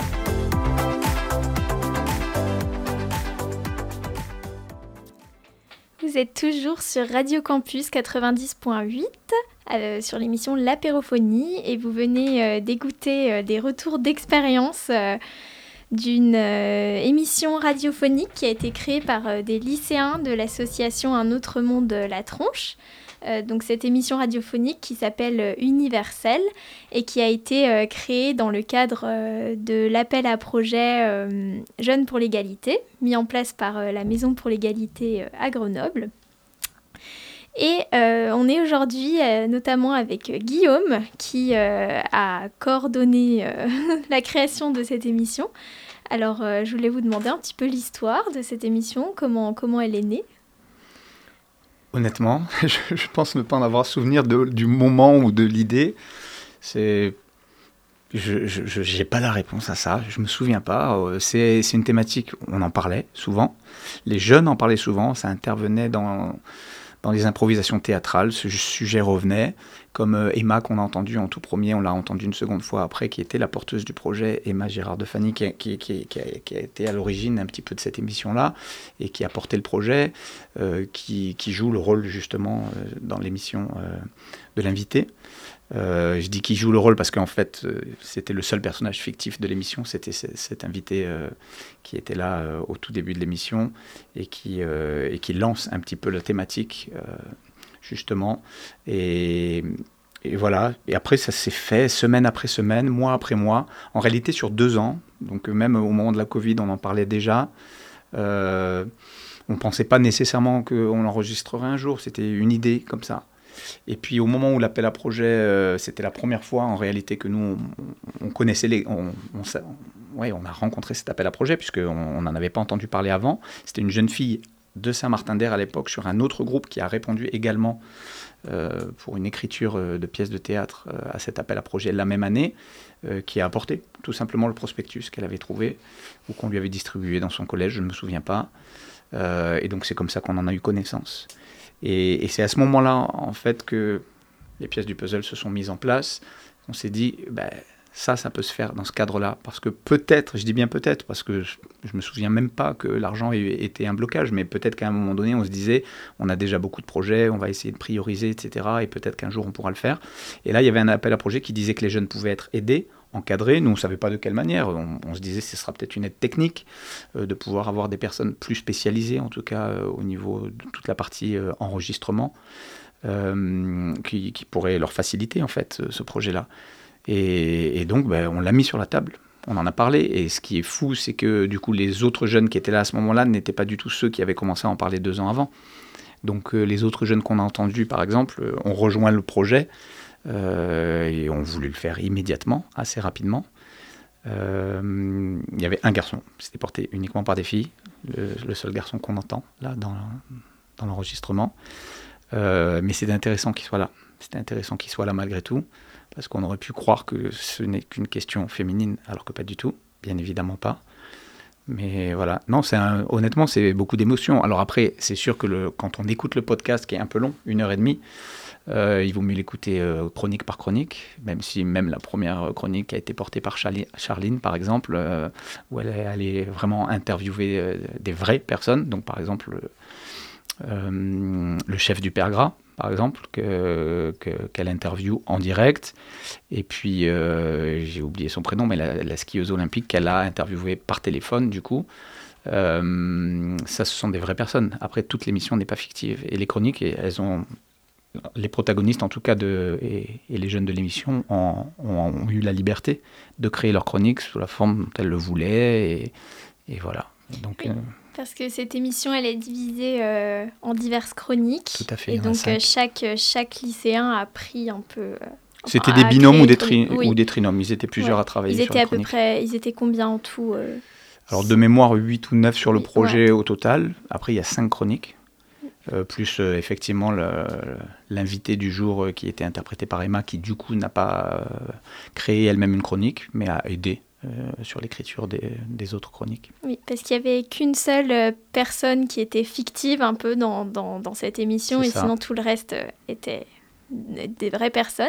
Vous êtes toujours sur Radio Campus 90.8 sur l'émission L'Apérophonie et vous venez d'écouter des retours d'expérience d'une émission radiophonique qui a été créée par des lycéens de l'association Un autre monde La Tronche. Donc cette émission radiophonique qui s'appelle Universel et qui a été créée dans le cadre de l'appel à projet Jeunes pour l'égalité, mis en place par la Maison pour l'égalité à Grenoble. Et on est aujourd'hui notamment avec Guillaume qui a coordonné la création de cette émission. Alors je voulais vous demander un petit peu l'histoire de cette émission, comment elle est née. Honnêtement, je pense ne pas en avoir souvenir du moment ou de l'idée. Je n'ai pas la réponse à ça, je ne me souviens pas. C'est une thématique, on en parlait souvent. Les jeunes en parlaient souvent, ça intervenait dans les improvisations théâtrales, ce sujet revenait. Comme Emma qu'on a entendu en tout premier, on l'a entendu une seconde fois après, qui était la porteuse du projet, Emma Gérard de Fanny, qui a été à l'origine un petit peu de cette émission-là, et qui a porté le projet, qui joue le rôle justement dans l'émission de l'invité. Je dis qu'il joue le rôle parce qu'en fait, c'était le seul personnage fictif de l'émission, c'était cet invité qui était là au tout début de l'émission et qui lance un petit peu la thématique, justement. Et voilà. Et après, ça s'est fait semaine après semaine, mois après mois, en réalité sur 2 ans. Donc même au moment de la Covid, on en parlait déjà. On ne pensait pas nécessairement qu'on l'enregistrerait un jour, c'était une idée comme ça. Et puis au moment où l'appel à projet, c'était la première fois en réalité que nous, on connaissait on a rencontré cet appel à projet, puisqu'on n'en avait pas entendu parler avant. C'était une jeune fille de Saint-Martin-d'Air à l'époque, sur un autre groupe qui a répondu également pour une écriture de pièces de théâtre à cet appel à projet la même année, qui a apporté tout simplement le prospectus qu'elle avait trouvé ou qu'on lui avait distribué dans son collège, je ne me souviens pas. Et donc c'est comme ça qu'on en a eu connaissance. Et c'est à ce moment-là, en fait, que les pièces du puzzle se sont mises en place. On s'est dit, ça peut se faire dans ce cadre-là. Parce que peut-être, je dis bien peut-être, parce que je ne me souviens même pas que l'argent était un blocage, mais peut-être qu'à un moment donné, on se disait, on a déjà beaucoup de projets, on va essayer de prioriser, etc. Et peut-être qu'un jour, on pourra le faire. Et là, il y avait un appel à projet qui disait que les jeunes pouvaient être aidés, encadrés. Nous, on ne savait pas de quelle manière. On se disait que ce sera peut-être une aide technique, de pouvoir avoir des personnes plus spécialisées, en tout cas au niveau de toute la partie enregistrement, qui pourrait leur faciliter, en fait, ce projet-là. Et donc, on l'a mis sur la table, on en a parlé, et ce qui est fou, c'est que du coup, les autres jeunes qui étaient là à ce moment-là n'étaient pas du tout ceux qui avaient commencé à en parler 2 ans avant. Donc les autres jeunes qu'on a entendus, par exemple, ont rejoint le projet et ont voulu le faire immédiatement, assez rapidement. Il y avait un garçon, c'était porté uniquement par des filles, le seul garçon qu'on entend là dans l'enregistrement. Mais c'était intéressant qu'il soit là. C'était intéressant qu'il soit là malgré tout, parce qu'on aurait pu croire que ce n'est qu'une question féminine, alors que pas du tout, bien évidemment pas. Mais voilà, non, honnêtement, c'est beaucoup d'émotions. Alors après, c'est sûr que quand on écoute le podcast, qui est un peu long, 1h30, il vaut mieux l'écouter chronique par chronique, même la première chronique a été portée par Charline, par exemple, où elle est allée vraiment interviewer des vraies personnes. Donc par exemple, le chef du Père Gras, par exemple, qu'elle interviewe en direct. Et puis, j'ai oublié son prénom, mais la skieuse olympique qu'elle a interviewée par téléphone, du coup. Ça, ce sont des vraies personnes. Après, toute l'émission n'est pas fictive. Et les chroniques, les protagonistes, en tout cas, et les jeunes de l'émission, ont eu la liberté de créer leurs chroniques sous la forme dont elles le voulaient. Et voilà. Donc... Parce que cette émission, elle est divisée en diverses chroniques. Tout à fait. Et donc, chaque lycéen a pris un peu... C'était des binômes ou des trinômes. Ils étaient plusieurs à travailler sur les chroniques. Ils étaient combien en tout Alors, de mémoire, 8 ou 9 sur le projet au total. Après, il y a 5 chroniques. Plus, effectivement, l'invité du jour qui était interprété par Emma, qui, du coup, n'a pas créé elle-même une chronique, mais a aidé sur l'écriture des autres chroniques. Oui, parce qu'il n'y avait qu'une seule personne qui était fictive un peu dans cette émission, sinon tout le reste était des vraies personnes.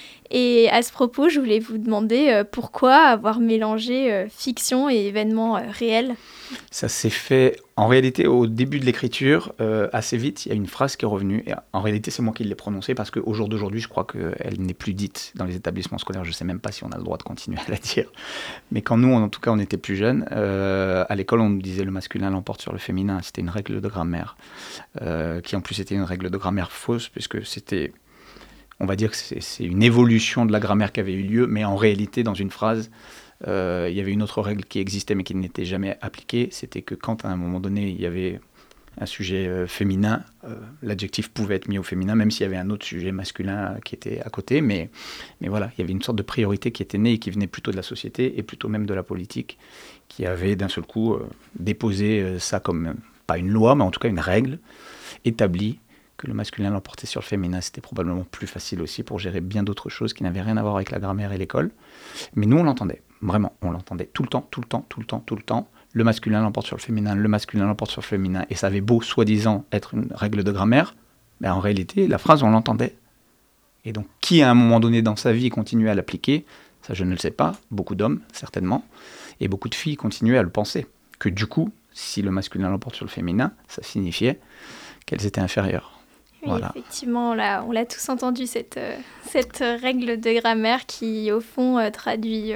Et à ce propos, je voulais vous demander pourquoi avoir mélangé fiction et événements réels. Ça s'est fait en réalité au début de l'écriture, assez vite. Il y a une phrase qui est revenue. Et en réalité, c'est moi qui l'ai prononcée parce qu'au jour d'aujourd'hui, je crois qu'elle n'est plus dite dans les établissements scolaires. Je ne sais même pas si on a le droit de continuer à la dire. Mais quand nous, en tout cas, on était plus jeunes, à l'école, on nous disait le masculin l'emporte sur le féminin. C'était une règle de grammaire, qui en plus était une règle de grammaire fausse, puisque c'était... On va dire que c'est une évolution de la grammaire qui avait eu lieu, mais en réalité, dans une phrase, il y avait une autre règle qui existait, mais qui n'était jamais appliquée. C'était que quand, à un moment donné, il y avait un sujet féminin, l'adjectif pouvait être mis au féminin, même s'il y avait un autre sujet masculin qui était à côté. Mais voilà, il y avait une sorte de priorité qui était née et qui venait plutôt de la société et plutôt même de la politique, qui avait d'un seul coup déposé ça comme, pas une loi, mais en tout cas une règle établie, que le masculin l'emportait sur le féminin. C'était probablement plus facile aussi pour gérer bien d'autres choses qui n'avaient rien à voir avec la grammaire et l'école. Mais nous, on l'entendait, vraiment, on l'entendait tout le temps. Le masculin l'emporte sur le féminin, le masculin l'emporte sur le féminin. Et ça avait beau, soi-disant, être une règle de grammaire, mais en réalité, la phrase, on l'entendait. Et donc, qui, à un moment donné dans sa vie, continuait à l'appliquer, ça, je ne le sais pas. Beaucoup d'hommes, certainement. Et beaucoup de filles continuaient à le penser. Que du coup, si le masculin l'emporte sur le féminin, ça signifiait qu'elles étaient inférieures. Oui, voilà. Effectivement, on l'a tous entendu, cette règle de grammaire qui, au fond, traduit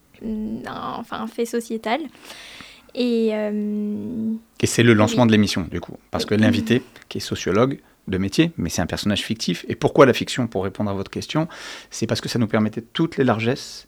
un fait sociétal. Et c'est le lancement de l'émission, du coup. Parce que l'invité, qui est sociologue de métier, mais c'est un personnage fictif. Et pourquoi la fiction, pour répondre à votre question ? C'est parce que ça nous permettait toutes les largesses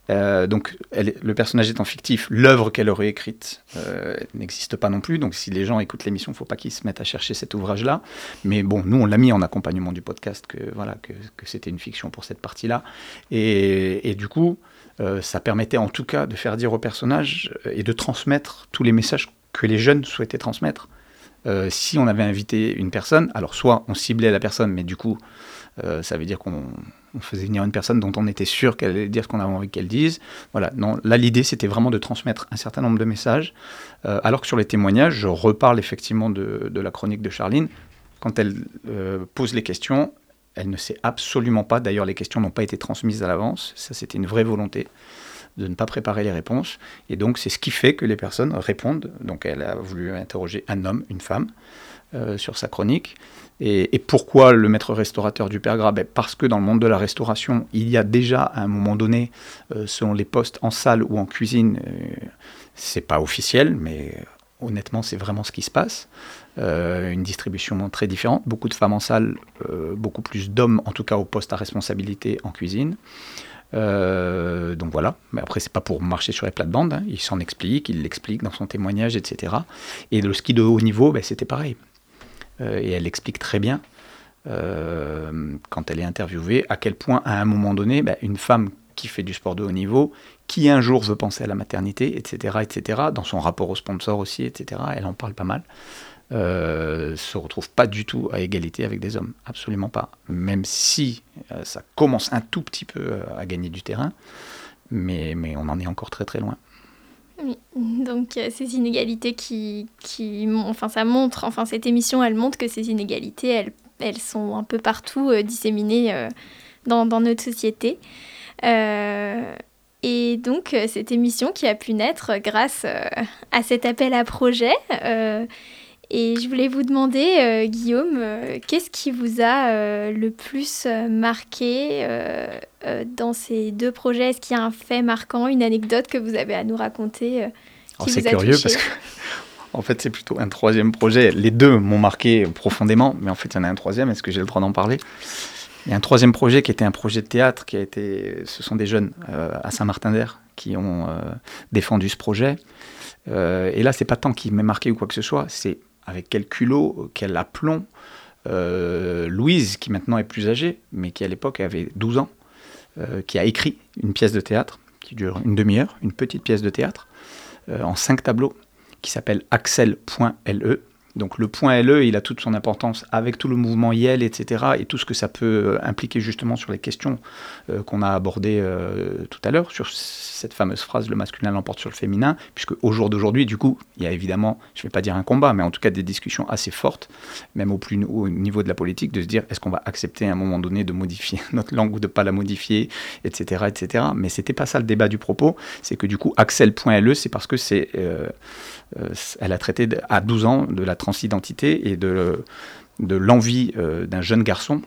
Donc, le personnage étant fictif, l'œuvre qu'elle aurait écrite n'existe pas non plus. Donc, si les gens écoutent l'émission, il ne faut pas qu'ils se mettent à chercher cet ouvrage-là. Mais bon, nous, on l'a mis en accompagnement du podcast, que c'était une fiction pour cette partie-là. Et du coup, ça permettait en tout cas de faire dire au personnage et de transmettre tous les messages que les jeunes souhaitaient transmettre. Si on avait invité une personne, alors soit on ciblait la personne, mais du coup, ça veut dire qu'on faisait venir une personne dont on était sûr qu'elle allait dire ce qu'on avait envie qu'elle dise. Voilà, non, là, l'idée, c'était vraiment de transmettre un certain nombre de messages, alors que sur les témoignages, je reparle effectivement de la chronique de Charline. Quand elle pose les questions, elle ne sait absolument pas, d'ailleurs, les questions n'ont pas été transmises à l'avance, ça, c'était une vraie volonté de ne pas préparer les réponses, et donc c'est ce qui fait que les personnes répondent. Donc elle a voulu interroger un homme, une femme, sur sa chronique. Et pourquoi le maître restaurateur du Père Gras ? Parce que dans le monde de la restauration, il y a déjà à un moment donné, selon les postes en salle ou en cuisine, c'est pas officiel, mais honnêtement c'est vraiment ce qui se passe. Une distribution très différente, beaucoup de femmes en salle, beaucoup plus d'hommes en tout cas au poste à responsabilité en cuisine. Donc voilà, mais après c'est pas pour marcher sur les plates-bandes, hein. Il s'en explique, il l'explique dans son témoignage, etc. Et le ski de haut niveau, c'était pareil. Et elle explique très bien, quand elle est interviewée, à quel point à un moment donné, une femme qui fait du sport de haut niveau, qui un jour veut penser à la maternité, etc., dans son rapport au sponsor aussi, etc., elle en parle pas mal, se retrouve pas du tout à égalité avec des hommes, absolument pas, même si ça commence un tout petit peu à gagner du terrain, mais on en est encore très très loin. Oui, donc ces inégalités cette émission, elle montre que ces inégalités, elles sont un peu partout disséminées dans notre société. Et donc, cette émission qui a pu naître grâce à cet appel à projet. Et je voulais vous demander, Guillaume, qu'est-ce qui vous a le plus marqué dans ces deux projets ? Est-ce qu'il y a un fait marquant, une anecdote que vous avez à nous raconter qui c'est vous a curieux touché ? parce que, en fait, c'est plutôt un troisième projet. Les deux m'ont marqué profondément, mais en fait, il y en a un troisième. Est-ce que j'ai le droit d'en parler ? Il y a un troisième projet qui était un projet de théâtre, ce sont des jeunes à Saint-Martin-d'Air qui ont défendu ce projet. Et là, c'est pas tant qu'il m'est marqué ou quoi que ce soit, c'est avec quel culot, quel aplomb, Louise, qui maintenant est plus âgée, mais qui à l'époque avait 12 ans, qui a écrit une pièce de théâtre qui dure une demi-heure, une petite pièce de théâtre, en 5 tableaux, qui s'appelle Axel.le. Donc le point LE, il a toute son importance avec tout le mouvement YEL, etc. et tout ce que ça peut impliquer justement sur les questions qu'on a abordées tout à l'heure, sur cette fameuse phrase « le masculin l'emporte sur le féminin », puisque au jour d'aujourd'hui, du coup, il y a évidemment, je ne vais pas dire un combat, mais en tout cas des discussions assez fortes, même au plus haut niveau de la politique, de se dire est-ce qu'on va accepter à un moment donné de modifier notre langue ou de ne pas la modifier, etc., etc. Mais ce n'était pas ça le débat du propos, c'est que du coup, Axel.le, c'est parce que elle a traité à 12 ans de la transidentité et de l'envie d'un jeune garçon.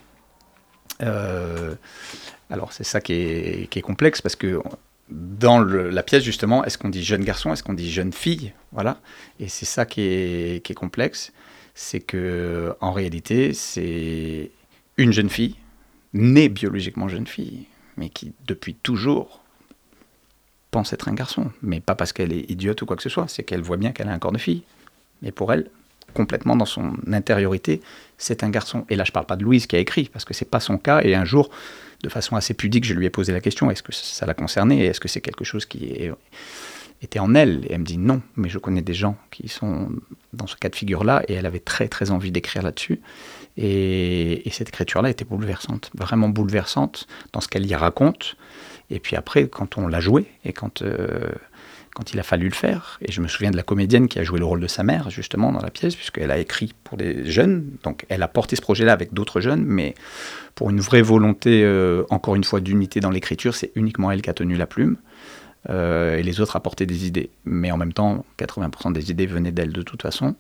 Alors c'est ça qui est complexe, parce que dans la pièce justement, est-ce qu'on dit jeune garçon, est-ce qu'on dit jeune fille, voilà. Et c'est ça qui est complexe, c'est que en réalité c'est une jeune fille, née biologiquement jeune fille, mais qui depuis toujours pense être un garçon, mais pas parce qu'elle est idiote ou quoi que ce soit, c'est qu'elle voit bien qu'elle a un corps de fille. Mais pour elle, complètement dans son intériorité, c'est un garçon. Et là, je ne parle pas de Louise qui a écrit, parce que ce n'est pas son cas. Et un jour, de façon assez pudique, je lui ai posé la question, est-ce que ça la concernait ? Est-ce que c'est quelque chose qui était en elle ? Et elle me dit non, mais je connais des gens qui sont dans ce cas de figure-là, et elle avait très très envie d'écrire là-dessus. Et cette écriture-là était bouleversante, vraiment bouleversante dans ce qu'elle y raconte. Et puis après, quand on l'a joué, et quand il a fallu le faire, et je me souviens de la comédienne qui a joué le rôle de sa mère, justement, dans la pièce, puisqu'elle a écrit pour des jeunes, donc elle a porté ce projet-là avec d'autres jeunes, mais pour une vraie volonté, encore une fois, d'unité dans l'écriture, c'est uniquement elle qui a tenu la plume, et les autres apportaient des idées. Mais en même temps, 80% des idées venaient d'elle de toute façon,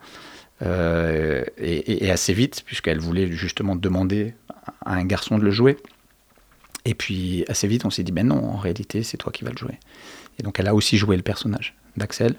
et assez vite, puisqu'elle voulait justement demander à un garçon de le jouer. Et puis, assez vite, on s'est dit, ben non, en réalité, c'est toi qui vas le jouer. Et donc, elle a aussi joué le personnage d'Axel.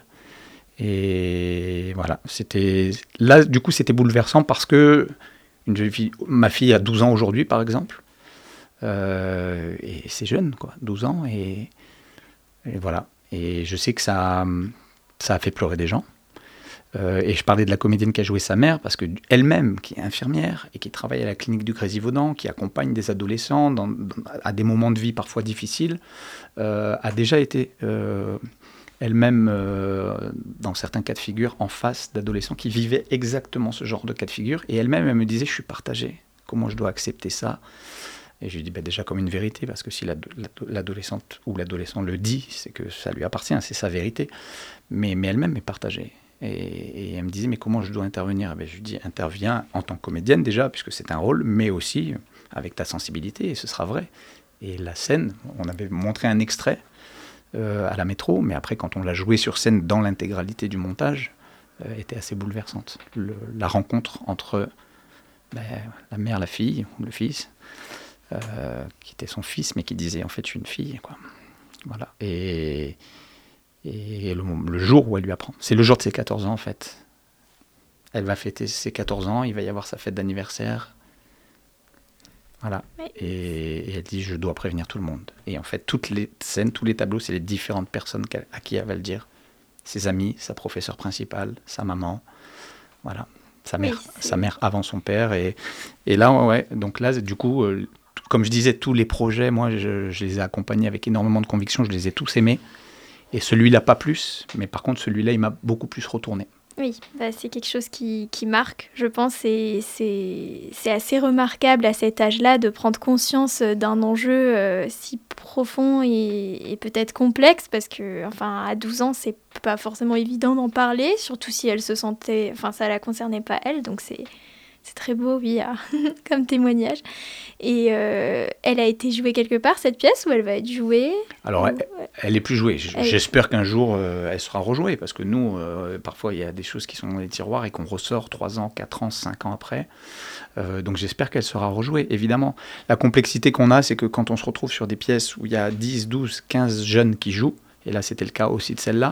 Et voilà, là, du coup, c'était bouleversant parce que ma fille a 12 ans aujourd'hui, par exemple. Et c'est jeune, quoi, 12 ans. Et Et voilà. Et je sais que ça a fait pleurer des gens. Et je parlais de la comédienne qui a joué sa mère, parce qu'elle-même, qui est infirmière et qui travaille à la clinique du Grésivaudan, qui accompagne des adolescents à des moments de vie parfois difficiles, a déjà été elle-même, dans certains cas de figure, en face d'adolescents qui vivaient exactement ce genre de cas de figure. Et elle-même, elle me disait, je suis partagée. Comment je dois accepter ça ? Et je lui dis déjà comme une vérité, parce que si l'adolescente ou l'adolescent le dit, c'est que ça lui appartient, c'est sa vérité. Mais elle-même est partagée. Et elle me disait, mais comment je dois intervenir ? Je lui dis, interviens en tant que comédienne déjà, puisque c'est un rôle, mais aussi avec ta sensibilité, et ce sera vrai. Et la scène, on avait montré un extrait à la métro, mais après, quand on l'a joué sur scène dans l'intégralité du montage, était assez bouleversante. La rencontre entre la mère, la fille, ou le fils, qui était son fils, mais qui disait, en fait, je suis une fille, quoi. Voilà. Et le jour où elle lui apprend, c'est le jour de ses 14 ans en fait. Elle va fêter ses 14 ans, il va y avoir sa fête d'anniversaire. Voilà. Oui. Et elle dit, je dois prévenir tout le monde. Et en fait, toutes les scènes, tous les tableaux, c'est les différentes personnes à qui elle va le dire. Ses amis, sa professeure principale, sa maman, voilà. Sa mère avant son père. Et là, ouais, donc là, du coup, comme je disais, tous les projets, moi, je les ai accompagnés avec énormément de conviction, je les ai tous aimés. Et celui-là, pas plus, mais par contre, celui-là, il m'a beaucoup plus retourné. Oui, c'est quelque chose qui marque, je pense, et c'est assez remarquable à cet âge-là de prendre conscience d'un enjeu si profond et peut-être complexe, parce que, enfin, à 12 ans, c'est pas forcément évident d'en parler, surtout si elle se sentait, enfin, ça la concernait pas elle, donc c'est très beau, oui, comme témoignage. Et elle a été jouée quelque part, cette pièce, ou elle va être jouée ? Alors, elle n'est plus jouée. J'espère qu'un jour, elle sera rejouée, parce que nous, parfois, il y a des choses qui sont dans les tiroirs et qu'on ressort 3 ans, 4 ans, 5 ans après. Donc, j'espère qu'elle sera rejouée, évidemment. La complexité qu'on a, c'est que quand on se retrouve sur des pièces où il y a 10, 12, 15 jeunes qui jouent, et là, c'était le cas aussi de celle-là,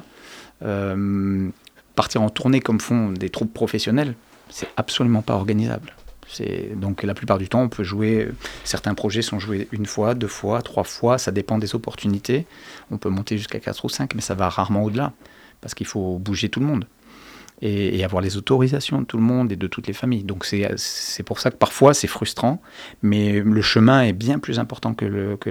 partir en tournée comme font des troupes professionnelles, c'est absolument pas organisable. Donc la plupart du temps, on peut jouer, certains projets sont joués 1 fois, 2 fois, 3 fois, ça dépend des opportunités. On peut monter jusqu'à 4 ou 5, mais ça va rarement au-delà, parce qu'il faut bouger tout le monde et avoir les autorisations de tout le monde et de toutes les familles. Donc c'est pour ça que parfois c'est frustrant, mais le chemin est bien plus important que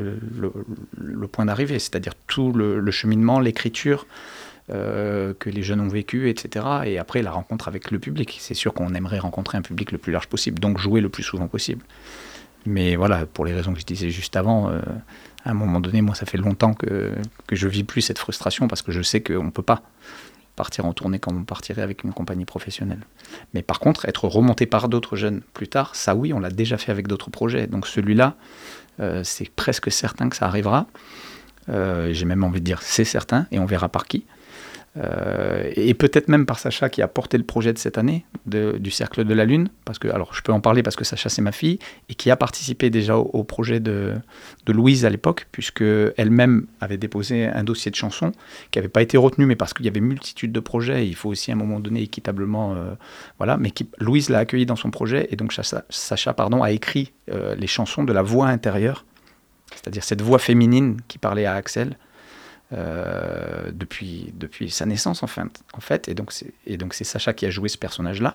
le point d'arrivée, c'est-à-dire tout le cheminement, l'écriture, que les jeunes ont vécu, etc. Et après, la rencontre avec le public. C'est sûr qu'on aimerait rencontrer un public le plus large possible, donc jouer le plus souvent possible. Mais voilà, pour les raisons que je disais juste avant, à un moment donné, moi, ça fait longtemps que je vis plus cette frustration, parce que je sais qu'on ne peut pas partir en tournée comme on partirait avec une compagnie professionnelle. Mais par contre, être remonté par d'autres jeunes plus tard, ça oui, on l'a déjà fait avec d'autres projets. Donc celui-là, c'est presque certain que ça arrivera. J'ai même envie de dire c'est certain, et on verra par qui. Et peut-être même par Sacha qui a porté le projet de cette année du Cercle de la Lune, parce que, alors je peux en parler parce que Sacha c'est ma fille, et qui a participé déjà au projet de Louise à l'époque, puisque elle-même avait déposé un dossier de chansons qui n'avait pas été retenu, mais parce qu'il y avait multitude de projets, et il faut aussi à un moment donné équitablement, voilà, mais Louise l'a accueilli dans son projet, et donc Sacha a écrit les chansons de la voix intérieure, c'est-à-dire cette voix féminine qui parlait à Axel, depuis sa naissance en fait, et donc c'est Sacha qui a joué ce personnage-là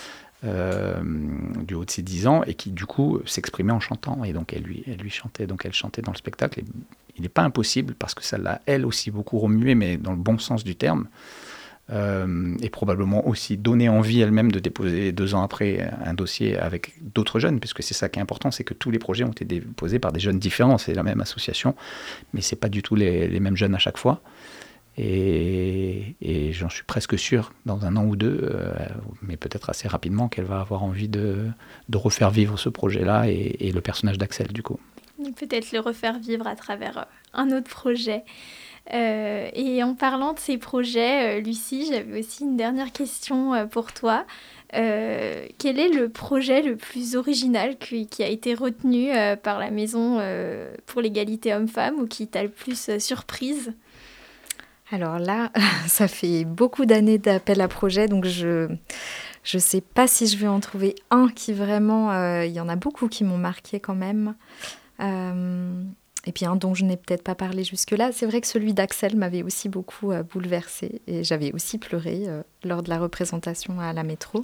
du haut de ses 10 ans, et qui du coup s'exprimait en chantant, et donc elle lui chantait, donc elle chantait dans le spectacle, et il n'est pas impossible, parce que ça l'a elle aussi beaucoup remué, mais dans le bon sens du terme, et probablement aussi donné envie elle-même de déposer 2 ans après un dossier avec d'autres jeunes, puisque c'est ça qui est important, c'est que tous les projets ont été déposés par des jeunes différents, c'est la même association, mais c'est pas du tout les mêmes jeunes à chaque fois, et j'en suis presque sûr, dans 1 an ou 2, mais peut-être assez rapidement, qu'elle va avoir envie de refaire vivre ce projet-là, et le personnage d'Axel du coup. Et peut-être le refaire vivre à travers un autre projet. Et en parlant de ces projets, Lucie, j'avais aussi une dernière question pour toi. Quel est le projet le plus original qui a été retenu par la Maison pour l'égalité homme-femme, ou qui t'a le plus surprise ? Alors là, ça fait beaucoup d'années d'appel à projets, donc je sais pas si je vais en trouver un qui vraiment... Il y en a beaucoup qui m'ont marqué quand même. Et puis un dont je n'ai peut-être pas parlé jusque-là, c'est vrai que celui d'Axel m'avait aussi beaucoup bouleversée. Et j'avais aussi pleuré lors de la représentation à la métro.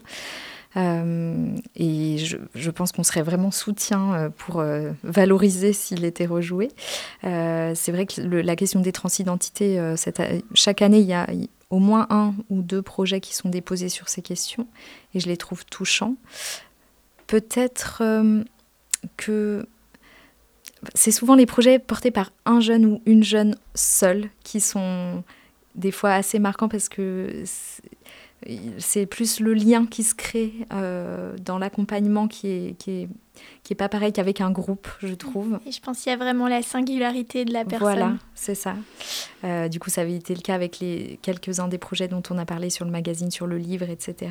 Et je pense qu'on serait vraiment soutien pour valoriser s'il était rejoué. C'est vrai que la question des transidentités, chaque année, il y a au moins 1 ou 2 projets qui sont déposés sur ces questions. Et je les trouve touchants. Peut-être que c'est souvent les projets portés par un jeune ou une jeune seule qui sont des fois assez marquants parce que c'est plus le lien qui se crée dans l'accompagnement qui est pas pareil qu'avec un groupe, je trouve. Et je pense qu'il y a vraiment la singularité de la personne. Voilà, c'est ça. Du coup, ça avait été le cas avec quelques-uns des projets dont on a parlé sur le magazine, sur le livre, etc.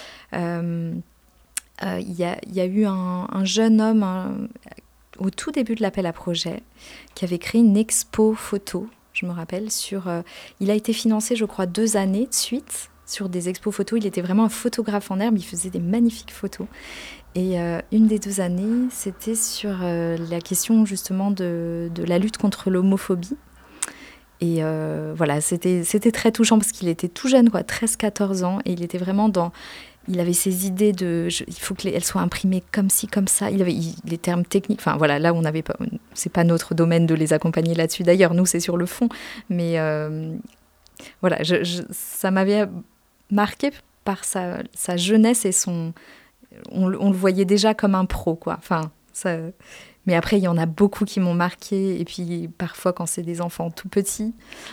Il y a eu un jeune homme au tout début de l'appel à projet qui avait créé une expo photo, je me rappelle, il a été financé, je crois, 2 années de suite sur des expos photos. Il était vraiment un photographe en herbe, il faisait des magnifiques photos. Et une des 2 années, c'était sur la question justement de la lutte contre l'homophobie. Et voilà, c'était très touchant parce qu'il était tout jeune, 13-14 ans, et il était vraiment il avait ces idées il faut qu'elles soient imprimées comme ci, comme ça. Il avait les termes techniques. Enfin voilà, là on n'avait pas. C'est pas notre domaine de les accompagner là-dessus. D'ailleurs, nous c'est sur le fond. Mais voilà, ça m'avait marqué par sa jeunesse et on le voyait déjà comme un pro, quoi. Enfin ça. Mais après, il y en a beaucoup qui m'ont marqué. Et puis, parfois, quand c'est des enfants tout petits,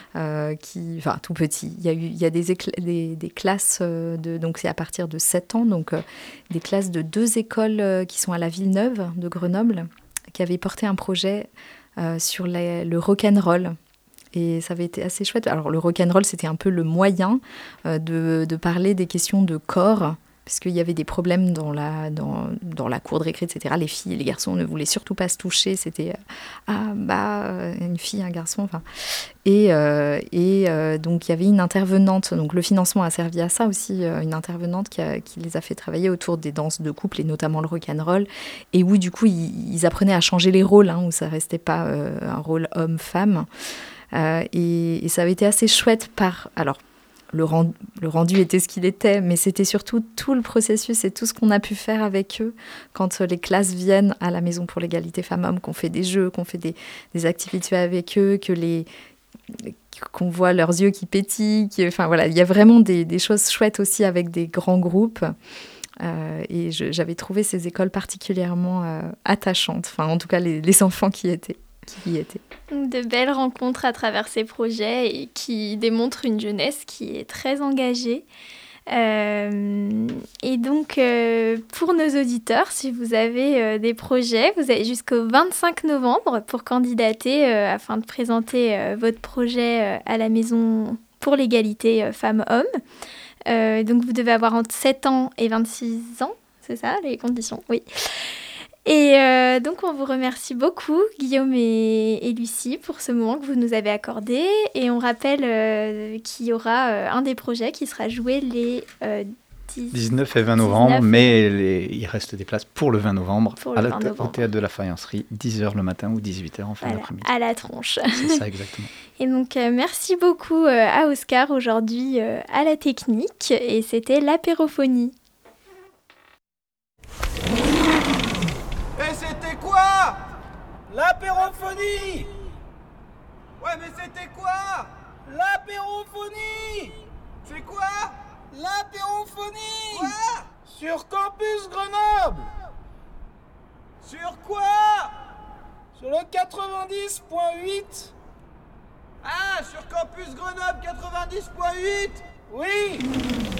tout petits, il y a des classes, donc c'est à partir de 7 ans, donc des classes de 2 écoles qui sont à la Villeneuve de Grenoble, qui avaient porté un projet sur le rock'n'roll. Et ça avait été assez chouette. Alors, le rock'n'roll, c'était un peu le moyen de parler des questions de corps, parce qu'il y avait des problèmes dans la cour de récré, etc. Les filles et les garçons ne voulaient surtout pas se toucher. C'était une fille, un garçon. Enfin, et donc il y avait une intervenante. Donc le financement a servi à ça aussi, une intervenante qui les a fait travailler autour des danses de couple et notamment le rock'n'roll. Et où du coup ils apprenaient à changer les rôles, où ça restait pas un rôle homme-femme. Et ça avait été assez chouette alors. Le rendu était ce qu'il était, mais c'était surtout tout le processus et tout ce qu'on a pu faire avec eux quand les classes viennent à la Maison pour l'égalité femmes-hommes, qu'on fait des jeux, qu'on fait des activités avec eux, qu'on voit leurs yeux qui pétillent. Enfin voilà, il y a vraiment des choses chouettes aussi avec des grands groupes. Et j'avais trouvé ces écoles particulièrement attachantes. Enfin, en tout cas, les enfants qui y étaient. De belles rencontres à travers ces projets et qui démontrent une jeunesse qui est très engagée. Et donc, pour nos auditeurs, si vous avez des projets, vous avez jusqu'au 25 novembre pour candidater afin de présenter votre projet à la Maison pour l'égalité femmes-hommes. Donc, vous devez avoir entre 7 ans et 26 ans, c'est ça les conditions? Oui. Et donc, on vous remercie beaucoup, Guillaume et Lucie, pour ce moment que vous nous avez accordé. Et on rappelle qu'il y aura un des projets qui sera joué les 19 et 20 novembre, mais il reste des places pour le 20 novembre, au Théâtre de la Faïencerie, 10h le matin ou 18h en fin d'après-midi. À la tronche. C'est ça, exactement. Et donc, merci beaucoup à Oscar aujourd'hui à la technique. Et c'était l'apérophonie. Et c'était quoi? L'apérophonie! Ouais, mais c'était quoi? L'apérophonie! C'est quoi? L'apérophonie! Quoi? Sur Campus Grenoble! Sur quoi? Sur le 90.8? Ah, sur Campus Grenoble 90.8? Oui!